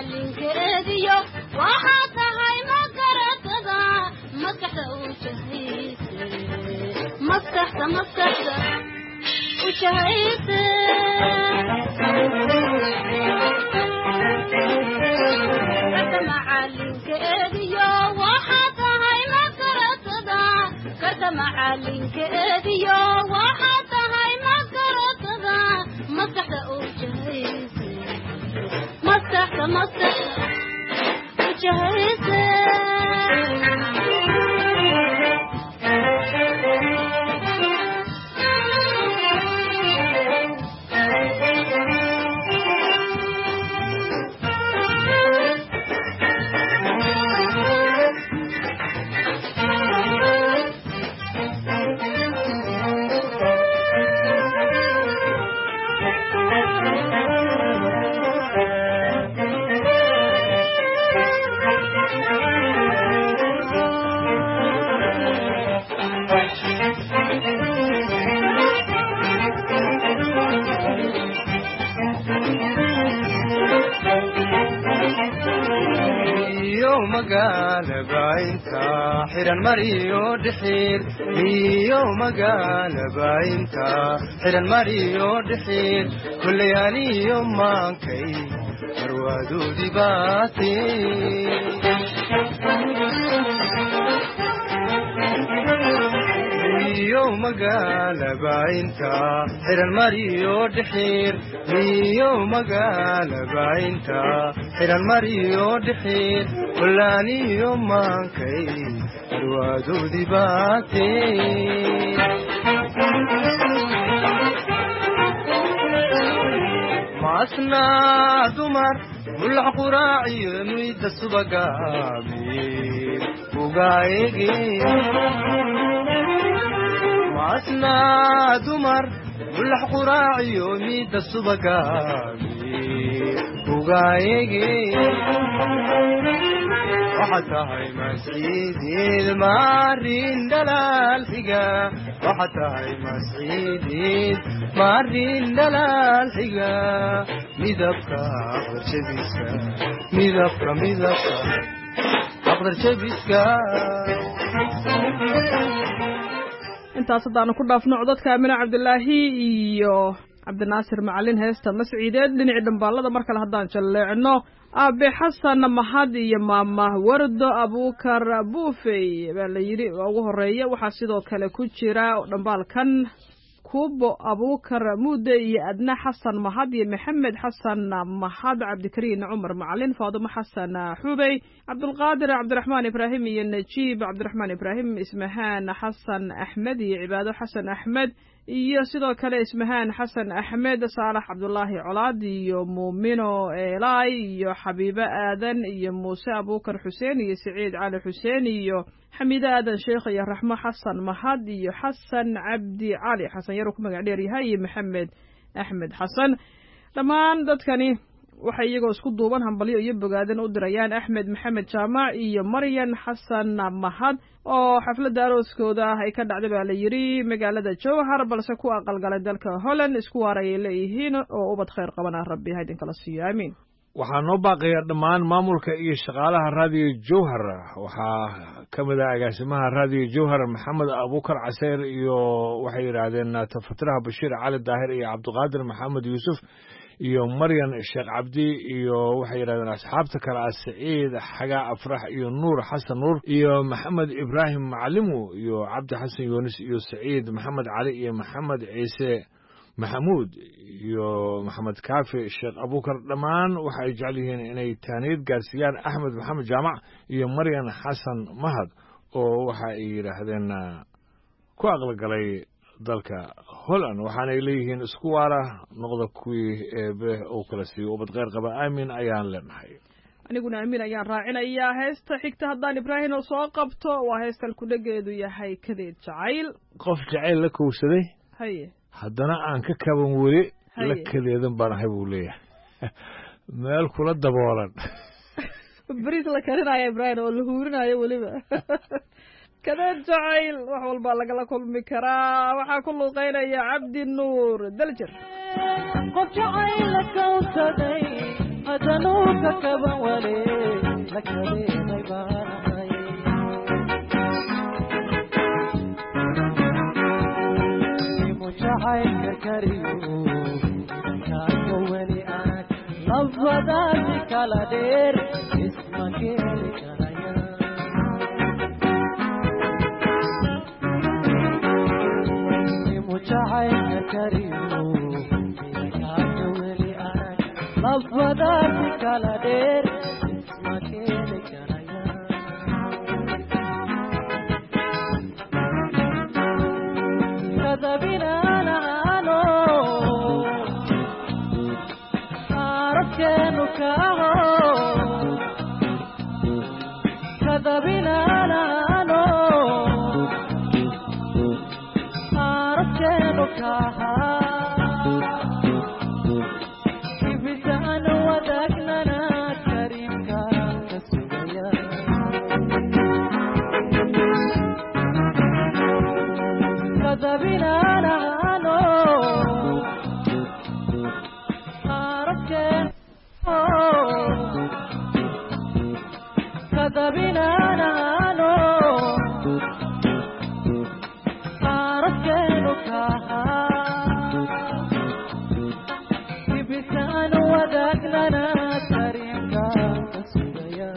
macalinkeediyo waxaa tahay magaratada maskaxda u jahayse maskaxda maskaxda u jahayse karta macalinkeediyo waxaa tahay magaratada karta macalinkeediyo waxaa tahay magaratada maskaxda u jahayse maskaxda maskaxda u jahayse magaalaba xiran mariyo dhixir iyo magaalaba inta xiran mariyo dhixir kulayaniyo maankay marwaadu dibaati iyo magaalaba inta xiran mariyo dhixir iyo magaalaba inta xiran mariyo dhixir kulayaniyo maankay marwaadu dibaati maasna dumar mulax quraaciyo nuyda subagaami ugaayege maasna dumar mulax quraaciyo nuyda subagaami ugaayege waxaa tahay masciideed maarin dhalaal xiga waxaa tahay masciideed maarin dhalaal xiga midabka aqdar jabiska midabka midabka aqdar jabiska intaas haddaanu ku dhaafno codadka amine cabdilaahi iyo cabdinaasir macalin heesta masciideed dhinacii dhambaalada mar kale haddaan jalleecno aabe xasan mahad iyo maama wardo abuukar buufey baa la yidhi waa ugu horeeya waxaa sidoo kale ku jira dhambaalkan kubo abuukar muude iyo adna xasan mahad iyo maxamed xasan mahad cabdikariin cumar macalin faadimo xasan xubey cabdulqaadir cabdiraxmaan ibraahim iyo najiib cabdiraxmaan ibraahim ismahaan xasan axmed iyo cibaado xasan axmed iyo sidoo kale ismahaan xasan axmed saalax cabdulaahi colaad iyo muumino eelay iyo xabiibo aadan iyo muuse abuukar xuseen iyo siciid cali xuseen iyo xamiide aadan sheekh iyo raxmo xasan mahad iyo xasan cabdi cali xasan yar uu ku magac dheer yahay iyo maxamed axmed xasan dhammaan dadkani waxay iyagoo isku duuban hambalyo iyo bogaadan u dirayaan axmed maxamed jaamac iyo maryan xasan mahad oo xafladda arooskooda ah ay ka dhacday baa la yidhi magaalada jowhar balse ku aqalgalay dalka holland isku waarayay leeyihiin oo ubad khayr qabana rabbi ha idinkala siiyo aamiin waxaa noo baaqaya dhammaan maamulka iyo shaqaalaha raadiyo jowhar waxaa ka mid ah agaasimaha raadiyo jowhar maxamed abuukar caseer iyo waxay yidhaahdeen tafatiraha bashiir cali daahir iyo cabdiqaadir maxamed yuusuf iyo maryan sheekh cabdi iyo waxay yidhahdeen asxaabta kale ah saciid xagaa afrax iyo nuur xasan nuur iyo maxamed ibraahim macalimu iyo cabdi xasan yuunis iyo saciid maxamed cali iyo maxamed ciise maxamuud iyo maxamed kaafi sheekh abuukar dhammaan waxa ay jecel yihiin inay taaniyad gaarsiiyaan axmed maxamed jaamac iyo maryan xasan mahad oo waxa ay yidhaahdeen ku aqalgalay dalka holland waxaanay leeyihiin isku waara noqda kuwii eebe uu kala siiyo ubad kheyr qaba aamin ayaan leenahay aniguna aamin ayaan raacinayaa heesta xigta haddaan ibraahim oo soo qabto waa heestal kudhageedu yahay kadeed jacayl qof jacayl la kowsaday haye haddana aan ka kaban weli la kadeedan baan ahay buu leeyahay meel kula daboolan bariis la karinaya ibraahim oo la huurinayo weliba kadeed jacayl wax walbaa lagala kulmi karaa waxaa ku luuqeynaya cabdi nuur daljir qof jacayl la kowsaday hadanuuka kaban wale la kadeeday baanahay mujacaylka kariyo kaayo weli arag labadaasi kala dheer isma keeni karaya mujacaylka kariyo kaayo weli arag labadaasi kala dheer isma keeni karaya kadabina naano arabkeenu kaaho kadabina naano arabkeenu kaaha kibisaan wadaagnana kariimka ka sugaya kadabina naano arabkeenu kadabina naano arabkeenu kaaha kibisaan wadaagnana kariimka ka sugaya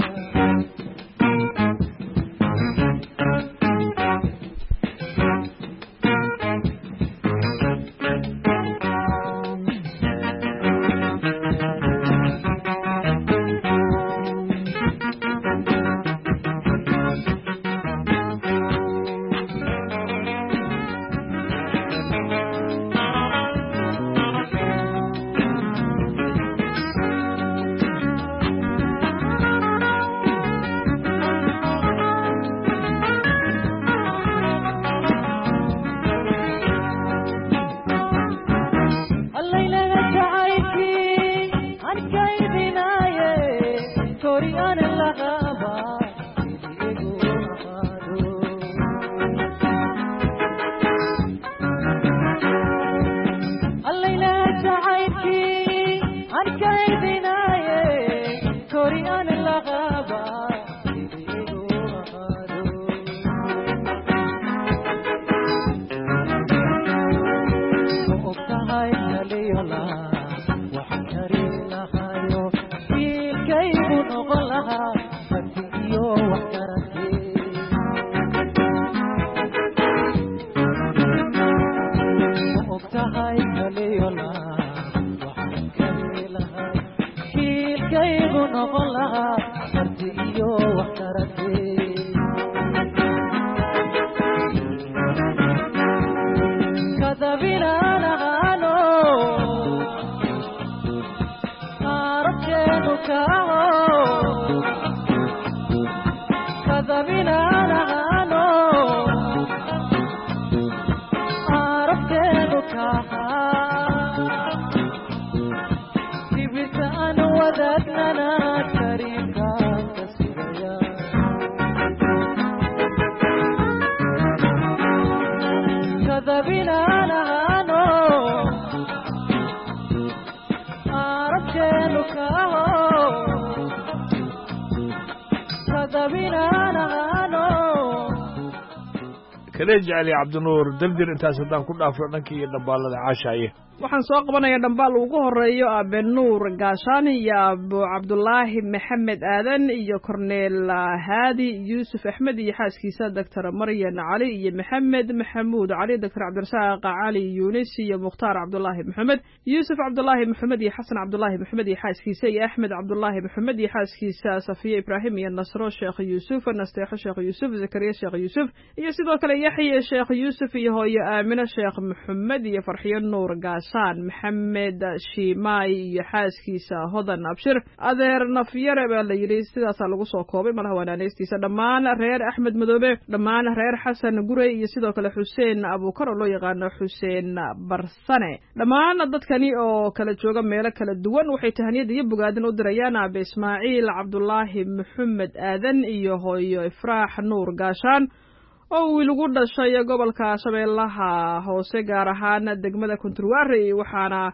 kale jeceli cabdinuur dabdir intaas haddaan ku dhaafno dhankii iyo dhambaalada caashaaye waxaan soo qabanaya dhambaal ugu horeeyo aabe nuur gaashaani iyo abu cabdulaahi maxamed aadan iyo korneel haadi yuusuf axmed iyo xaaskiisa doctor maryan cali iyo maxamed maxamuud cali doctor cabdirasaaq cali yuunis iyo mukhtaar cabdulaahi maxamed yuusuf cabdulaahi maxamed iyo xasan cabdulaahi maxamed iyo xaaskiisa iyo axmed cabdulaahi maxamed iyo xaaskiisa safiya ibraahim iyo nasro sheekh yuusuf nasteexo sheekh yuusuf zakariya sheekh yuusuf iyo sidoo kale yaxya sheekh yuusuf iyo hooyo aamino sheekh maxamed iyo farxiyo nuur gaashaan maxamed shiimaay iyo xaaskiisa hodan abshir adeer nafyare baa la yidhi sidaasaa lagu soo koobay malaha wanaanaystiisa dhammaan reer axmed madoobe dhammaan reer xasan gurey iyo sidoo kale xuseen abuukar oo loo yaqaano xuseen barsane dhammaan dadkani oo kala jooga meelo kala duwan waxay tahaniyad iyo bogaadin u dirayaan aabe ismaaciil cabdulaahi maxamed aadan iyo hooyo ifraax nuur gaashaan oo wiil ugu dhashay gobolka shabeellaha hoose gaar ahaan degmada kunturwaari waxaana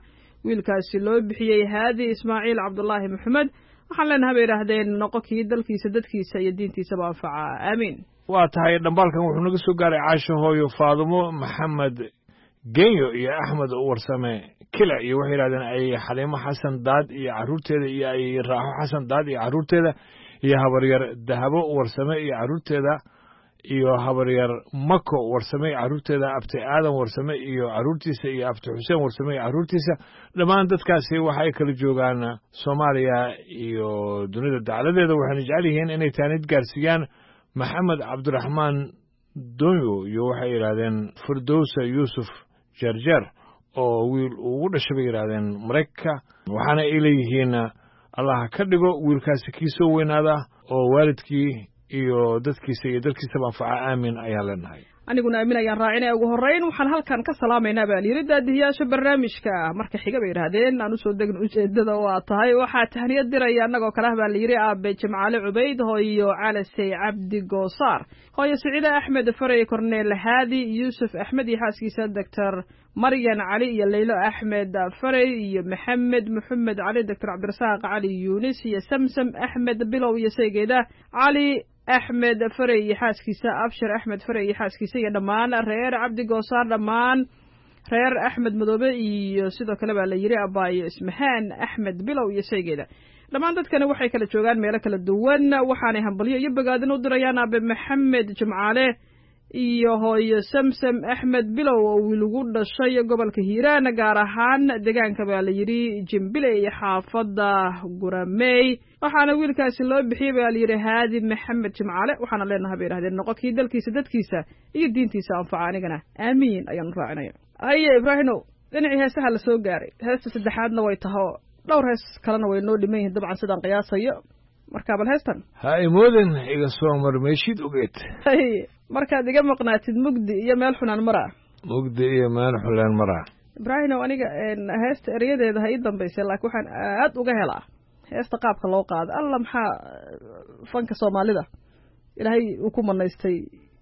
wiilkaasi loo bixiyey haadi ismaaciil cabdulaahi maxamed waxaan leenahay bay idhaahdeen noqo kii dalkiisa dadkiisa iyo diintiisaba anfaca aamiin waa tahay dhambaalkan wuxuu naga soo gaaray caasho hooyo faadumo maxamed genyo iyo axmed warsame kila iyo waxay yidhahdeen ay xaliimo xasan daad iyo carruurteeda iyo ay raaxo xasan daad iyo carruurteeda iyo habaryar dahabo warsame iyo carruurteeda iyo habaryar mako warsame iyo carruurteeda abti aadan warsame iyo carruurtiisa iyo abti xuseen warsame iyo carruurtiisa dhammaan dadkaasi waxa ay kala joogaan soomaaliya iyo dunida dacladeeda waxayna jecel yihiin inay taanid gaarsiiyaan maxamed cabdiraxmaan donyo iyo waxay yidhaahdeen firdowsa yuusuf jeerjeer oo wiil ugu dhashay bay yidhaahdeen maraykanka waxaana ay leeyihiin allah ka dhigo wiilkaasi kii soo weynaada oo waalidkii iyo dadkiisa iyo dalkiisaba anfaca aamin ayaan leenahay aniguna aamin ayaan raacinaya ugu horreyn waxaan halkan ka salaamaynaa baan yidhi daadihiyaasha barnaamijka marka xiga bay yidhaahdeen aan usoo degno ujeedada waa tahay waxaa tahniyad diraya annagoo kale ah baa la yidhi aabe jimcaale cubayd hooyo calasey cabdi goosaar hooyo siciide axmed farey korneel haadi yuusuf axmed iyo xaaskiisa doctor maryan cali iyo leylo axmed farey iyo maxamed maxamed cali doctor cabdirasaaq cali yuunis iyo samsam axmed bilow iyo saygeeda cali axmed farey iyo xaaskiisa abshir axmed farey iyo xaaskiisa iyo dhammaan reer cabdi goosaar dhammaan reer axmed madoobe iyo sidoo kale baa la yidhi abaayo ismahaan axmed bilow iyo saygeeda dhammaan dadkani waxay kala joogaan meelo kala duwan waxaanay hambalyo iyo bogaadin u dirayaan aabe maxamed jimcaale iyo hooyo samsam axmed bilow oo wiilugu dhashay gobolka hiiraan gaar ahaan deegaanka baa la yidhi jimbile iyo xaafadda guramey waxaana wiilkaasi loo bixiyey baa la yidhi haadi maxamed jimcaale waxaana leenahay bay yidhahdeen noqo kii dalkiisa dadkiisa iyo diintiisa anfaca anigana aamiin ayaanu raacinaya haye ibraahimow dhinacii heesaha la soo gaaray heesta saddexaadna way taho dhowr hees kalena way noo dhiman yihiin dabcan sidaan qiyaasayo marka bal heestan ha imoodan iga soo marmeeshid ogeed haye markaad iga maqnaatid mugdi iyo meel xunaan maraa mugdi iyo meel xulaan maraa ibraahimow aniga heesta erayadeeda ha ii dambaysay laakiin waxaan aad uga helaa heesta qaabka loo qaado alla maxaa fanka soomaalida ilaahay uu ku manaystay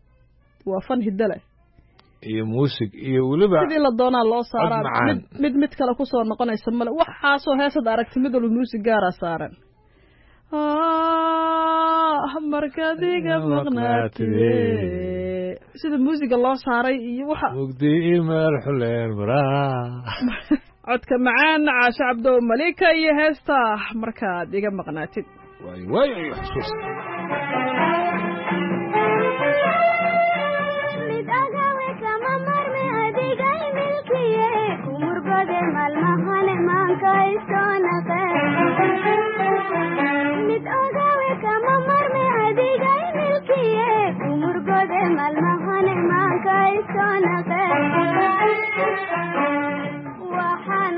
waa fan hidale iyo muusig iyo weliba sidii la doonaa loo saaraa mid mid mid kale kusoo noqonaysa male waxaasoo heesad aragti mid walba muusig gaaraa saaran markaad iga maqnaatide sida muusiga loo saaray iyo waxa mugdi iyo meel xuleen maraa codka macaan caasho cabdow malika iyo heesta markaad iga maqnaatid waay waay ayo xusuus mid agawe kama marme adigay milkiye kumurgode malmahane maankaystoonaqe mid agawe kama marme adigay milkiye kumurgode malmahane maankaystoonaqe waxaan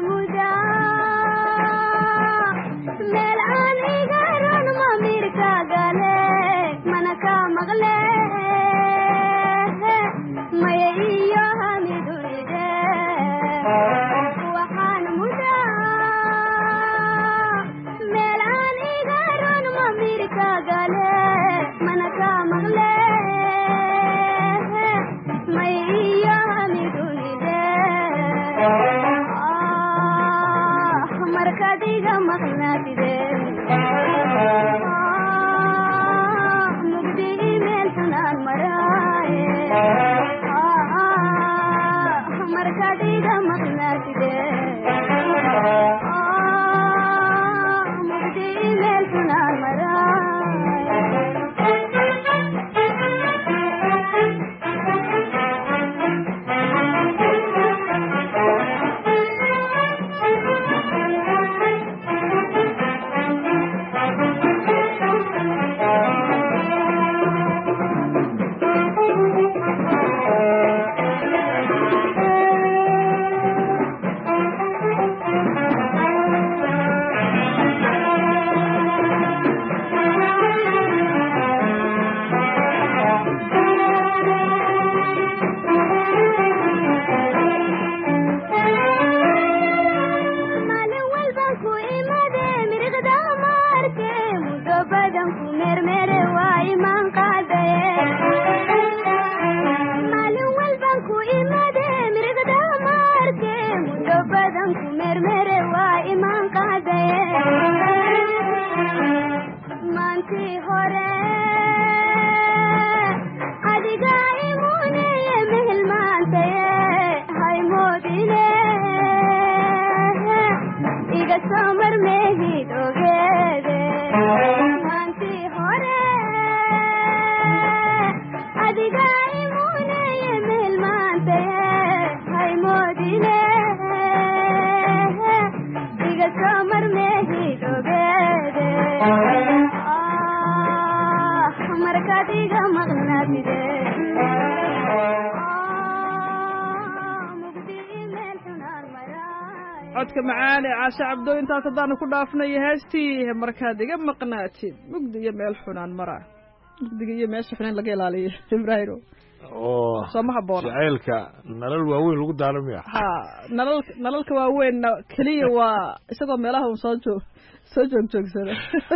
mudaa meel aan iga ron mamirka gale mana ka maqle maya iyo hamiduyde waxaan mudaa meel aan iga ron mamirka gale mana ka maqle maya iyo hamiduyde markaad iga maqnaatide mugdi meel xunaan maraaye markaad iga maqnaatide mugdi meel xunaan maalin walban ku imade mirigda maarke mudo badan ku mermere codka macaan ee caashe cabdo intaas haddaanu ku dhaafnayo heestii markaad iga maqnaatid mugdi iyo meel xunaan mara mugdiga iyo meesha xunayn laga ilaaliyo ibraahimo oo soo ma habboona jacaylka nalal waaweyn lagu daaramiya ha nalal nalalka waaweynna keliya waa isagoo meelaha un soo joog soo joog joogsada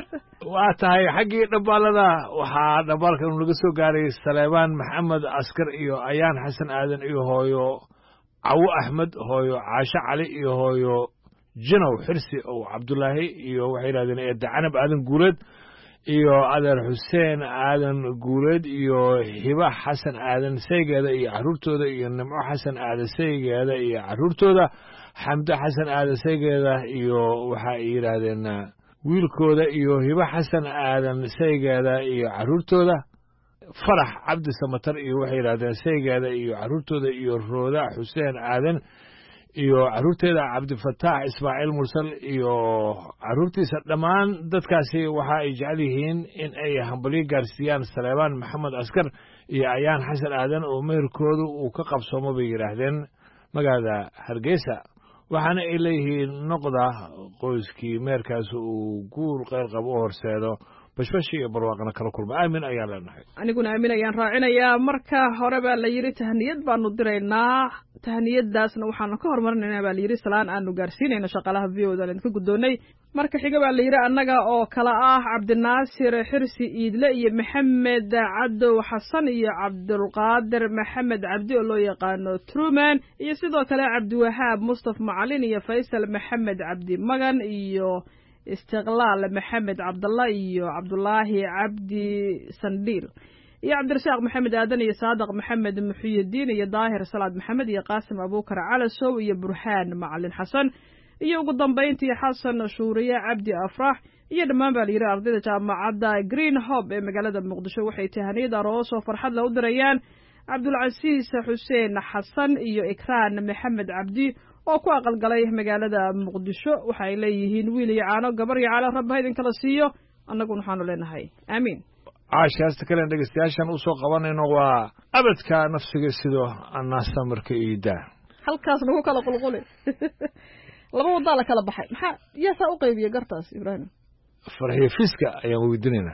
waa tahay xaggii dhambaalada waxaa dhambaalka inu laga soo gaaray saleebaan maxamed askar iyo ayaan xasan aadan iyo hooyo cawo axmed hooyo caashe cali iyo hooyo jinow xirsi ow cabdulaahi iyo waxay yidhahdeen eedda canab aadan guuleed iyo adeer xuseen aadan guuleed iyo hiba xasan aadan saygeeda iyo carruurtooda iyo nimco xasan aadan saygeeda iyo carruurtooda xamdo xasan aadan saygeeda iyo waxa ay yidhaahdeen wiilkooda iyo hiba xasan aadan saygeeda iyo carruurtooda farax cabdi samatar iyo waxay yidhahdeen saygeeda iyo carruurtooda iyo rooda xuseen aadan iyo carruurteeda cabdifataax ismaaciil mursal iyo carruurtiisa dhammaan dadkaasi waxa ay jecel yihiin in ay hambalyo gaarsiiyaan saleebaan maxamed askar iyo ayaan xasan aadan oo meherkoodu uu ka qabsoomo bay yidhaahdeen magaalada hargeysa waxaana ay leeyihiin noqda qoyskii meherkaas uu guur qeyr qab u horseedo bashbashi iyo barwaaqana kala kulma aamin ayaan leenahay aniguna aamin ayaan raacinayaa marka hore baa la yidhi tahniyad baanu diraynaa tahniyadaasna waxaanu ka hormarinaynaa baa la yidhi salaan aanu gaarsiinayno shaqaalaha v o dan idinka guddoonnay marka xiga baa la yidhi annaga oo kale ah cabdinaasir xirsi iidle iyo maxamed cadow xasan iyo cabdulqaadir maxamed cabdi oo loo yaqaano truman iyo sidoo kale cabdiwahaab mustaf macalin iyo faysal maxamed cabdi magan iyo istiqlaal maxamed cabdallah iyo cabdulaahi cabdi sandhiil iyo cabdirasaaq maxamed aadan iyo saadaq maxamed muxiyudiin iyo daahir salaad maxamed iyo qaasim abuukar calasow iyo burhaan macalin xasan iyo ugu dambayntii xasan shuuriye cabdi afrax iyo dhammaan baa la yidhi ardayda jaamacadda green hob ee magaalada muqdisho waxay tahaniyad aroos oo farxad la u dirayaan cabdulcasiis xuseen xasan iyo ikraan maxamed cabdi oo ku aqalgalay magaalada muqdisho waxay leeyihiin wiil iyo caano gabar iyo caano rabba idin kala siiyo annaguna waxaanu leenahay aamiin caashaasta kalen dhegeystayaashan u soo qabanayno waa abadka nafsiga sidoo annaasa marka iidaa halkaas nagu kala qulquli laba wadaa la kala baxay maxaa yaasaa u qaybiya gartaas ibraahim farxiyo fiska ayaan weydiinaynaa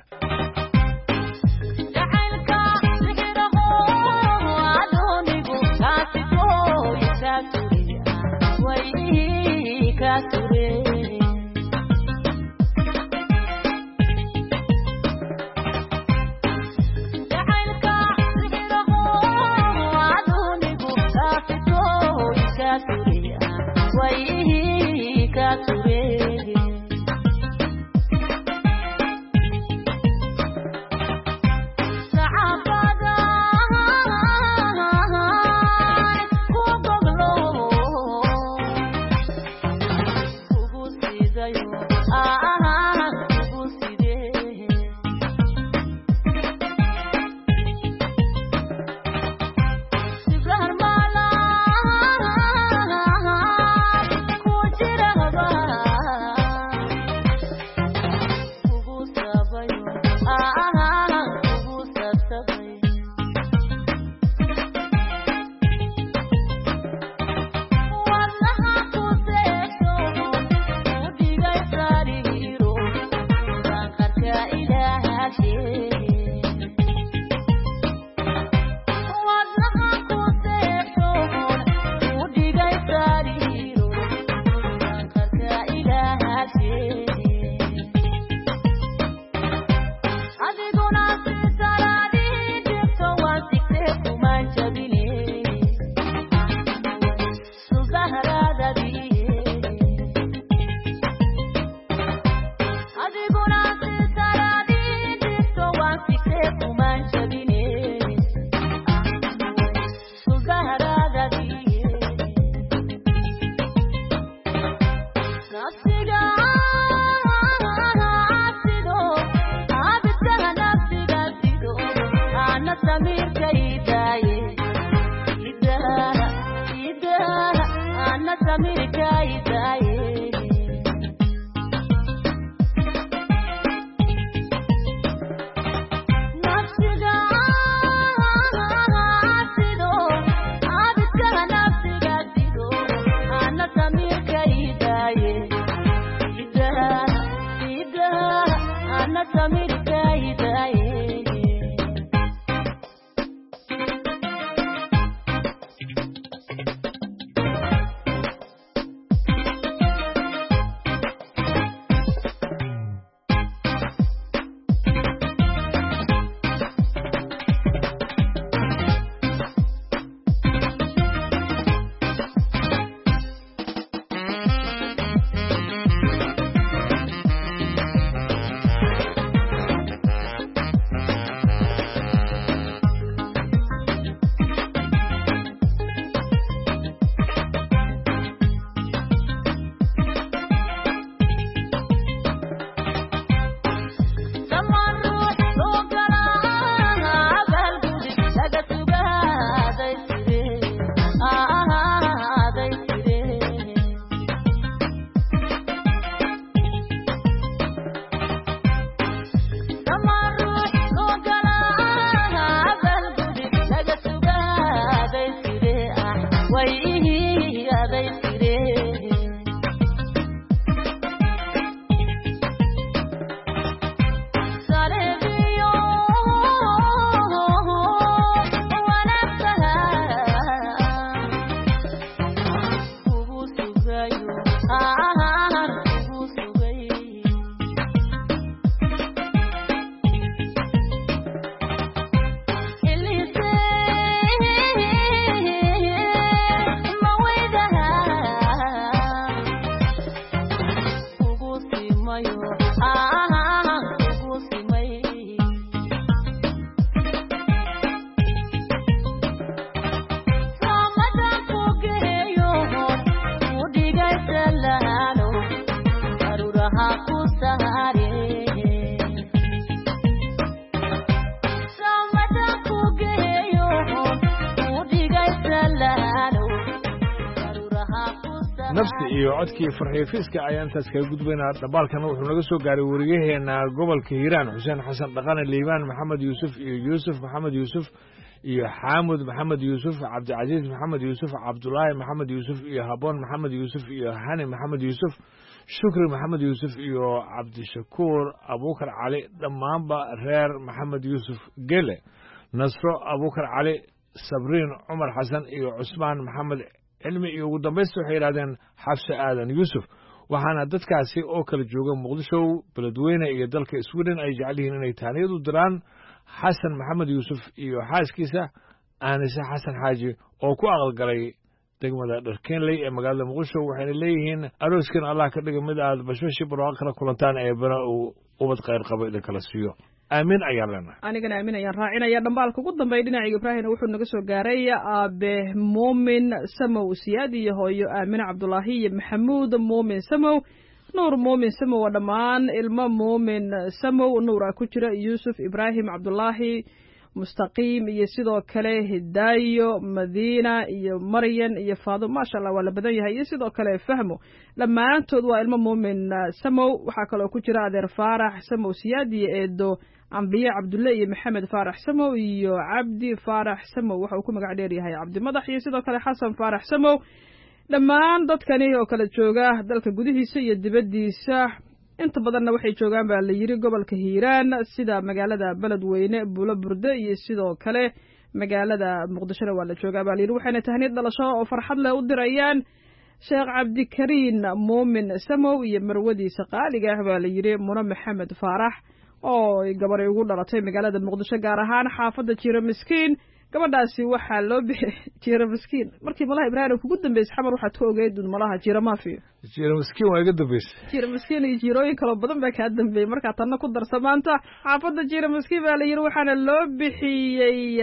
nafsi iyo codkii farxiyo fiiska ayaan intaas kaga gudbaynaa dhabaalkana wuxuu naga soo gaaray wariyaheena gobolka hiiraan xuseen xasan dhaqane liibaan maxamed yuusuf iyo yuusuf maxamed yuusuf iyo xaamud maxamed yuusuf cabdicasiis maxamed yuusuf cabdulaahi maxamed yuusuf iyo haboon maxamed yuusuf iyo hani maxamed yuusuf shukri maxamed yuusuf iyo cabdishakuur abuukar cali dhammaanba reer maxamed yuusuf gele nasro abuukar cali sabriin cumar xasan iyo cusmaan maxamed cilmi iyo ugu dambaysta waxay yidhahdeen xabse aadan yuusuf waxaana dadkaasi oo kala jooga muqdisho beledweyne iyo dalka sweden ay jecel yihiin inay taaniyadu diraan xasan maxamed yuusuf iyo xaaskiisa aanise xasan xaaji oo ku aqalgalay degmada dharkeenley ee magaalada muqdisho waxayna leeyihiin arooskan allah ka dhiga mid aad bashbashi barwaaqo kala kulantaan ee bana uu ubad khayr qabo idin kala siiyo aamin ayaan leenahay anigana aamin ayaan raacinaya dhambaalka ugu dambeeya dhinaciga ibraahimna wuxuu naga soo gaaray aabe muumin samow siyaad iyo hooyo aamine cabdulaahi iyo maxamuud muumin samow nuur muumin samow waa dhammaan ilmo muumin samow nuura ku jira yuusuf ibraahim cabdulaahi mustaqiim iyo sidoo kale hidaayo madiina iyo maryan iyo faado maasha allah waa la badan yahay iyo sidoo kale fahmo dhammaantood waa ilmo muumin samow waxaa kaloo ku jira adeer faarax samow siyaad iyo eedo ambiye cabdulle iyo maxamed faarax samow iyo cabdi faarax samow waxa uu ku magac dheer yahay cabdi madax iyo sidoo kale xasan faarax samow dhammaan dadkani oo kala jooga dalka gudihiisa iyo dibaddiisa inta badanna waxay joogaan baa la yidhi gobolka hiiraan sida magaalada beledweyne buulo burde iyo sidoo kale magaalada muqdishona waa la joogaa baa la yidhi waxayna tahniid dhalasho oo farxad leh u dirayaan sheekh cabdikariin muumin samow iyo marwadiisa qaaliga ah baa la yidhi muna maxamed faarax oo gabaray ugu dhalatay magaalada muqdisho gaar ahaan xaafadda jiiro miskiin gabadhaasi waxaa loo bixi jiiro miskiin markii malaha ibraahim kugu dambeysay xamar waxaad ka ogeyd malaha jiiro maafiyo jiiro miskiin waa iga dambeysay jiiro miskiin iyo jiirooyin kaloo badan baa kaa dambeeyey markaa tanna ku darsa maanta xaafadda jiiro miskiin baa la yidhi waxaana loo bixiyey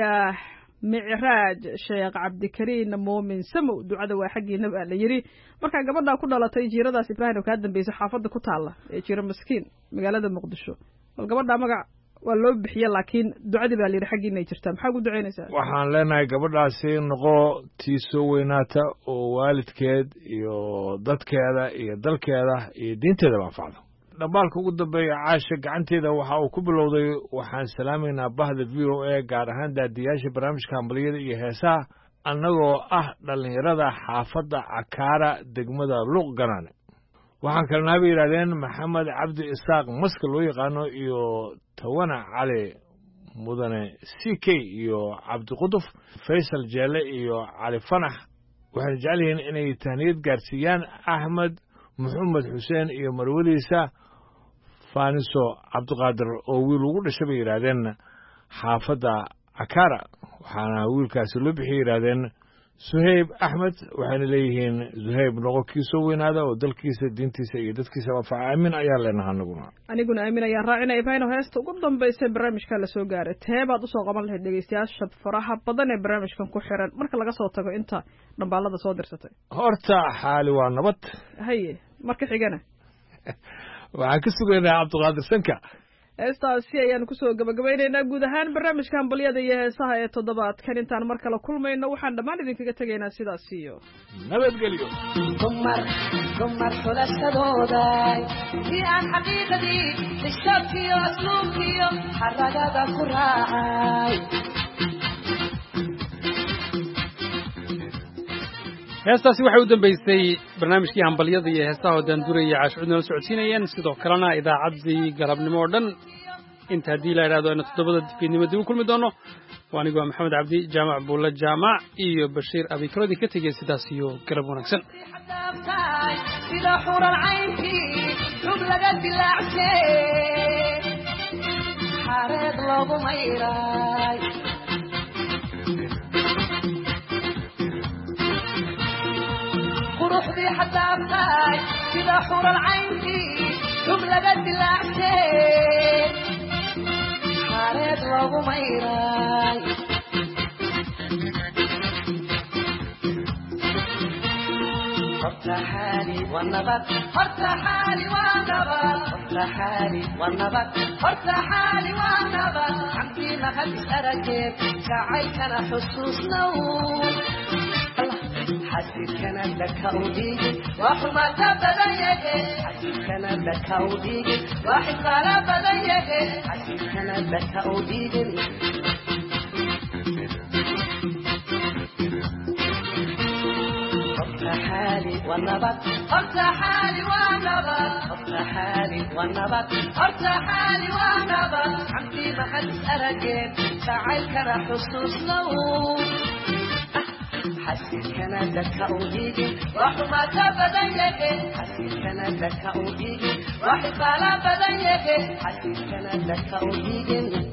micraaj sheekh cabdikariin muumin samow ducada waa xaggiina baa la yidhi markaa gabadhaa ku dhalatay jiiradaas ibraahim kaa dambeysay xaafadda ku taalla ee jiiro miskiin magaalada muqdisho bal gabadhaa magac waa loo bixiye laakiin ducadii baa la yidhi xaggiina ay jirtaa maxaa ku ducaynaysaa waxaan leenahay gabadhaasi noqo tii soo weynaata oo waalidkeed iyo dadkeeda iyo dalkeeda iyo diinteedaba anfacdo dhambaalka ugu dambeeya caasha gacanteeda waxa uu ku bilowday waxaan salaamaynaa bahda v o a gaar ahaan daadiyaasha barnaamijka hambaliyada iyo heesaha annagoo ah dhallinyarada xaafadda cakaara degmada luuq ganaane waxaan kalena bay yidhahdeen maxamed cabdi isaaq maska loo yaqaano iyo tawana cali mudane c k iyo cabdiquduf faysal jeele iyo cali fanax waxayna jecel yihiin inay tahniyad gaarsiiyaan axmed maxamed xuseen iyo marwadiisa faaniso cabdiqaadir oo wiil ugu dhashay bay yidhaahdeen xaafadda cakaara waxaana wiilkaasi loo bixiyay yidhaahdeen suhayb axmed waxayna leeyihiin suhayb noqo kii soo weynaada oo dalkiisa diintiisa iyo dadkiisa wafaca aamin ayaa leenaha anaguna aniguna aamin ayaan raacinaya ibraahino heesta ugu dambaysa barnaamijka la soo gaaray teebaad usoo qaban lahayd dhegeystayaasha faraha badan ee barnaamijkan ku xiran marka laga soo tago inta dhambaalada soo dirsatay horta xaali waa nabad haye marka xigana waxaan ka sugaynaa cabdiqaadir sanka heestaasi ayaanu kusoo gabagabaynaynaa guud ahaan barnaamijka hambalyada iyo heesaha ee toddobaadkan intaan mar kale kulmayno waxaan dhammaan idinkaga tegaynaa sidaas iyo nabadgelyo dumar dumar xulashadooday si aan xaqiiqadii lishabkiyo asluubkiyo xaragada ku raacay heestaasi waxay u dambaysay barnaamijkii hambalyada iyo heesaha oo daanduraya caashucud nala socodsiinayeen sidoo kalena idaacaddii galabnimo oo dhan inta haddii la idhahdo aynu toddobada fiidnimo dib u kulmi doono waa anigu waa maxamed cabdi jaamac buulle jaamac iyo bashiir abikradii ka tegey sidaas iyo galab wanaagsan sida xural caynkii xub laga dilaacshay xareed loogu mayray quruxdii xadaabtaay sida xural caynkii xub laga dilaacshay xareed loogu mayray horta xaali waa nabad horta xaali waa nabad horta xaali waa nabad horta xaali waa nabad xamdii mahad is arageed jacaylkana xusuusnow xasidkana daka u dhiigin waa xumaata badan yahe xasidkana daka u dhiigin waa xisaala badan yahe xasidkana daka u dhiigin حالي والنبات قلت حالي والنبات قلت حالي والنبات قلت حالي والنبات عمتي ما حد أرجل شعيل كان حسوس لو حسيت كان دكا وديجي وحما تبدا يجي حسيت كان دكا وديجي وحصالا بدا يجي حسيت كان دكا وديجي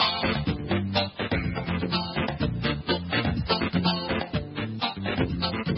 Thank you.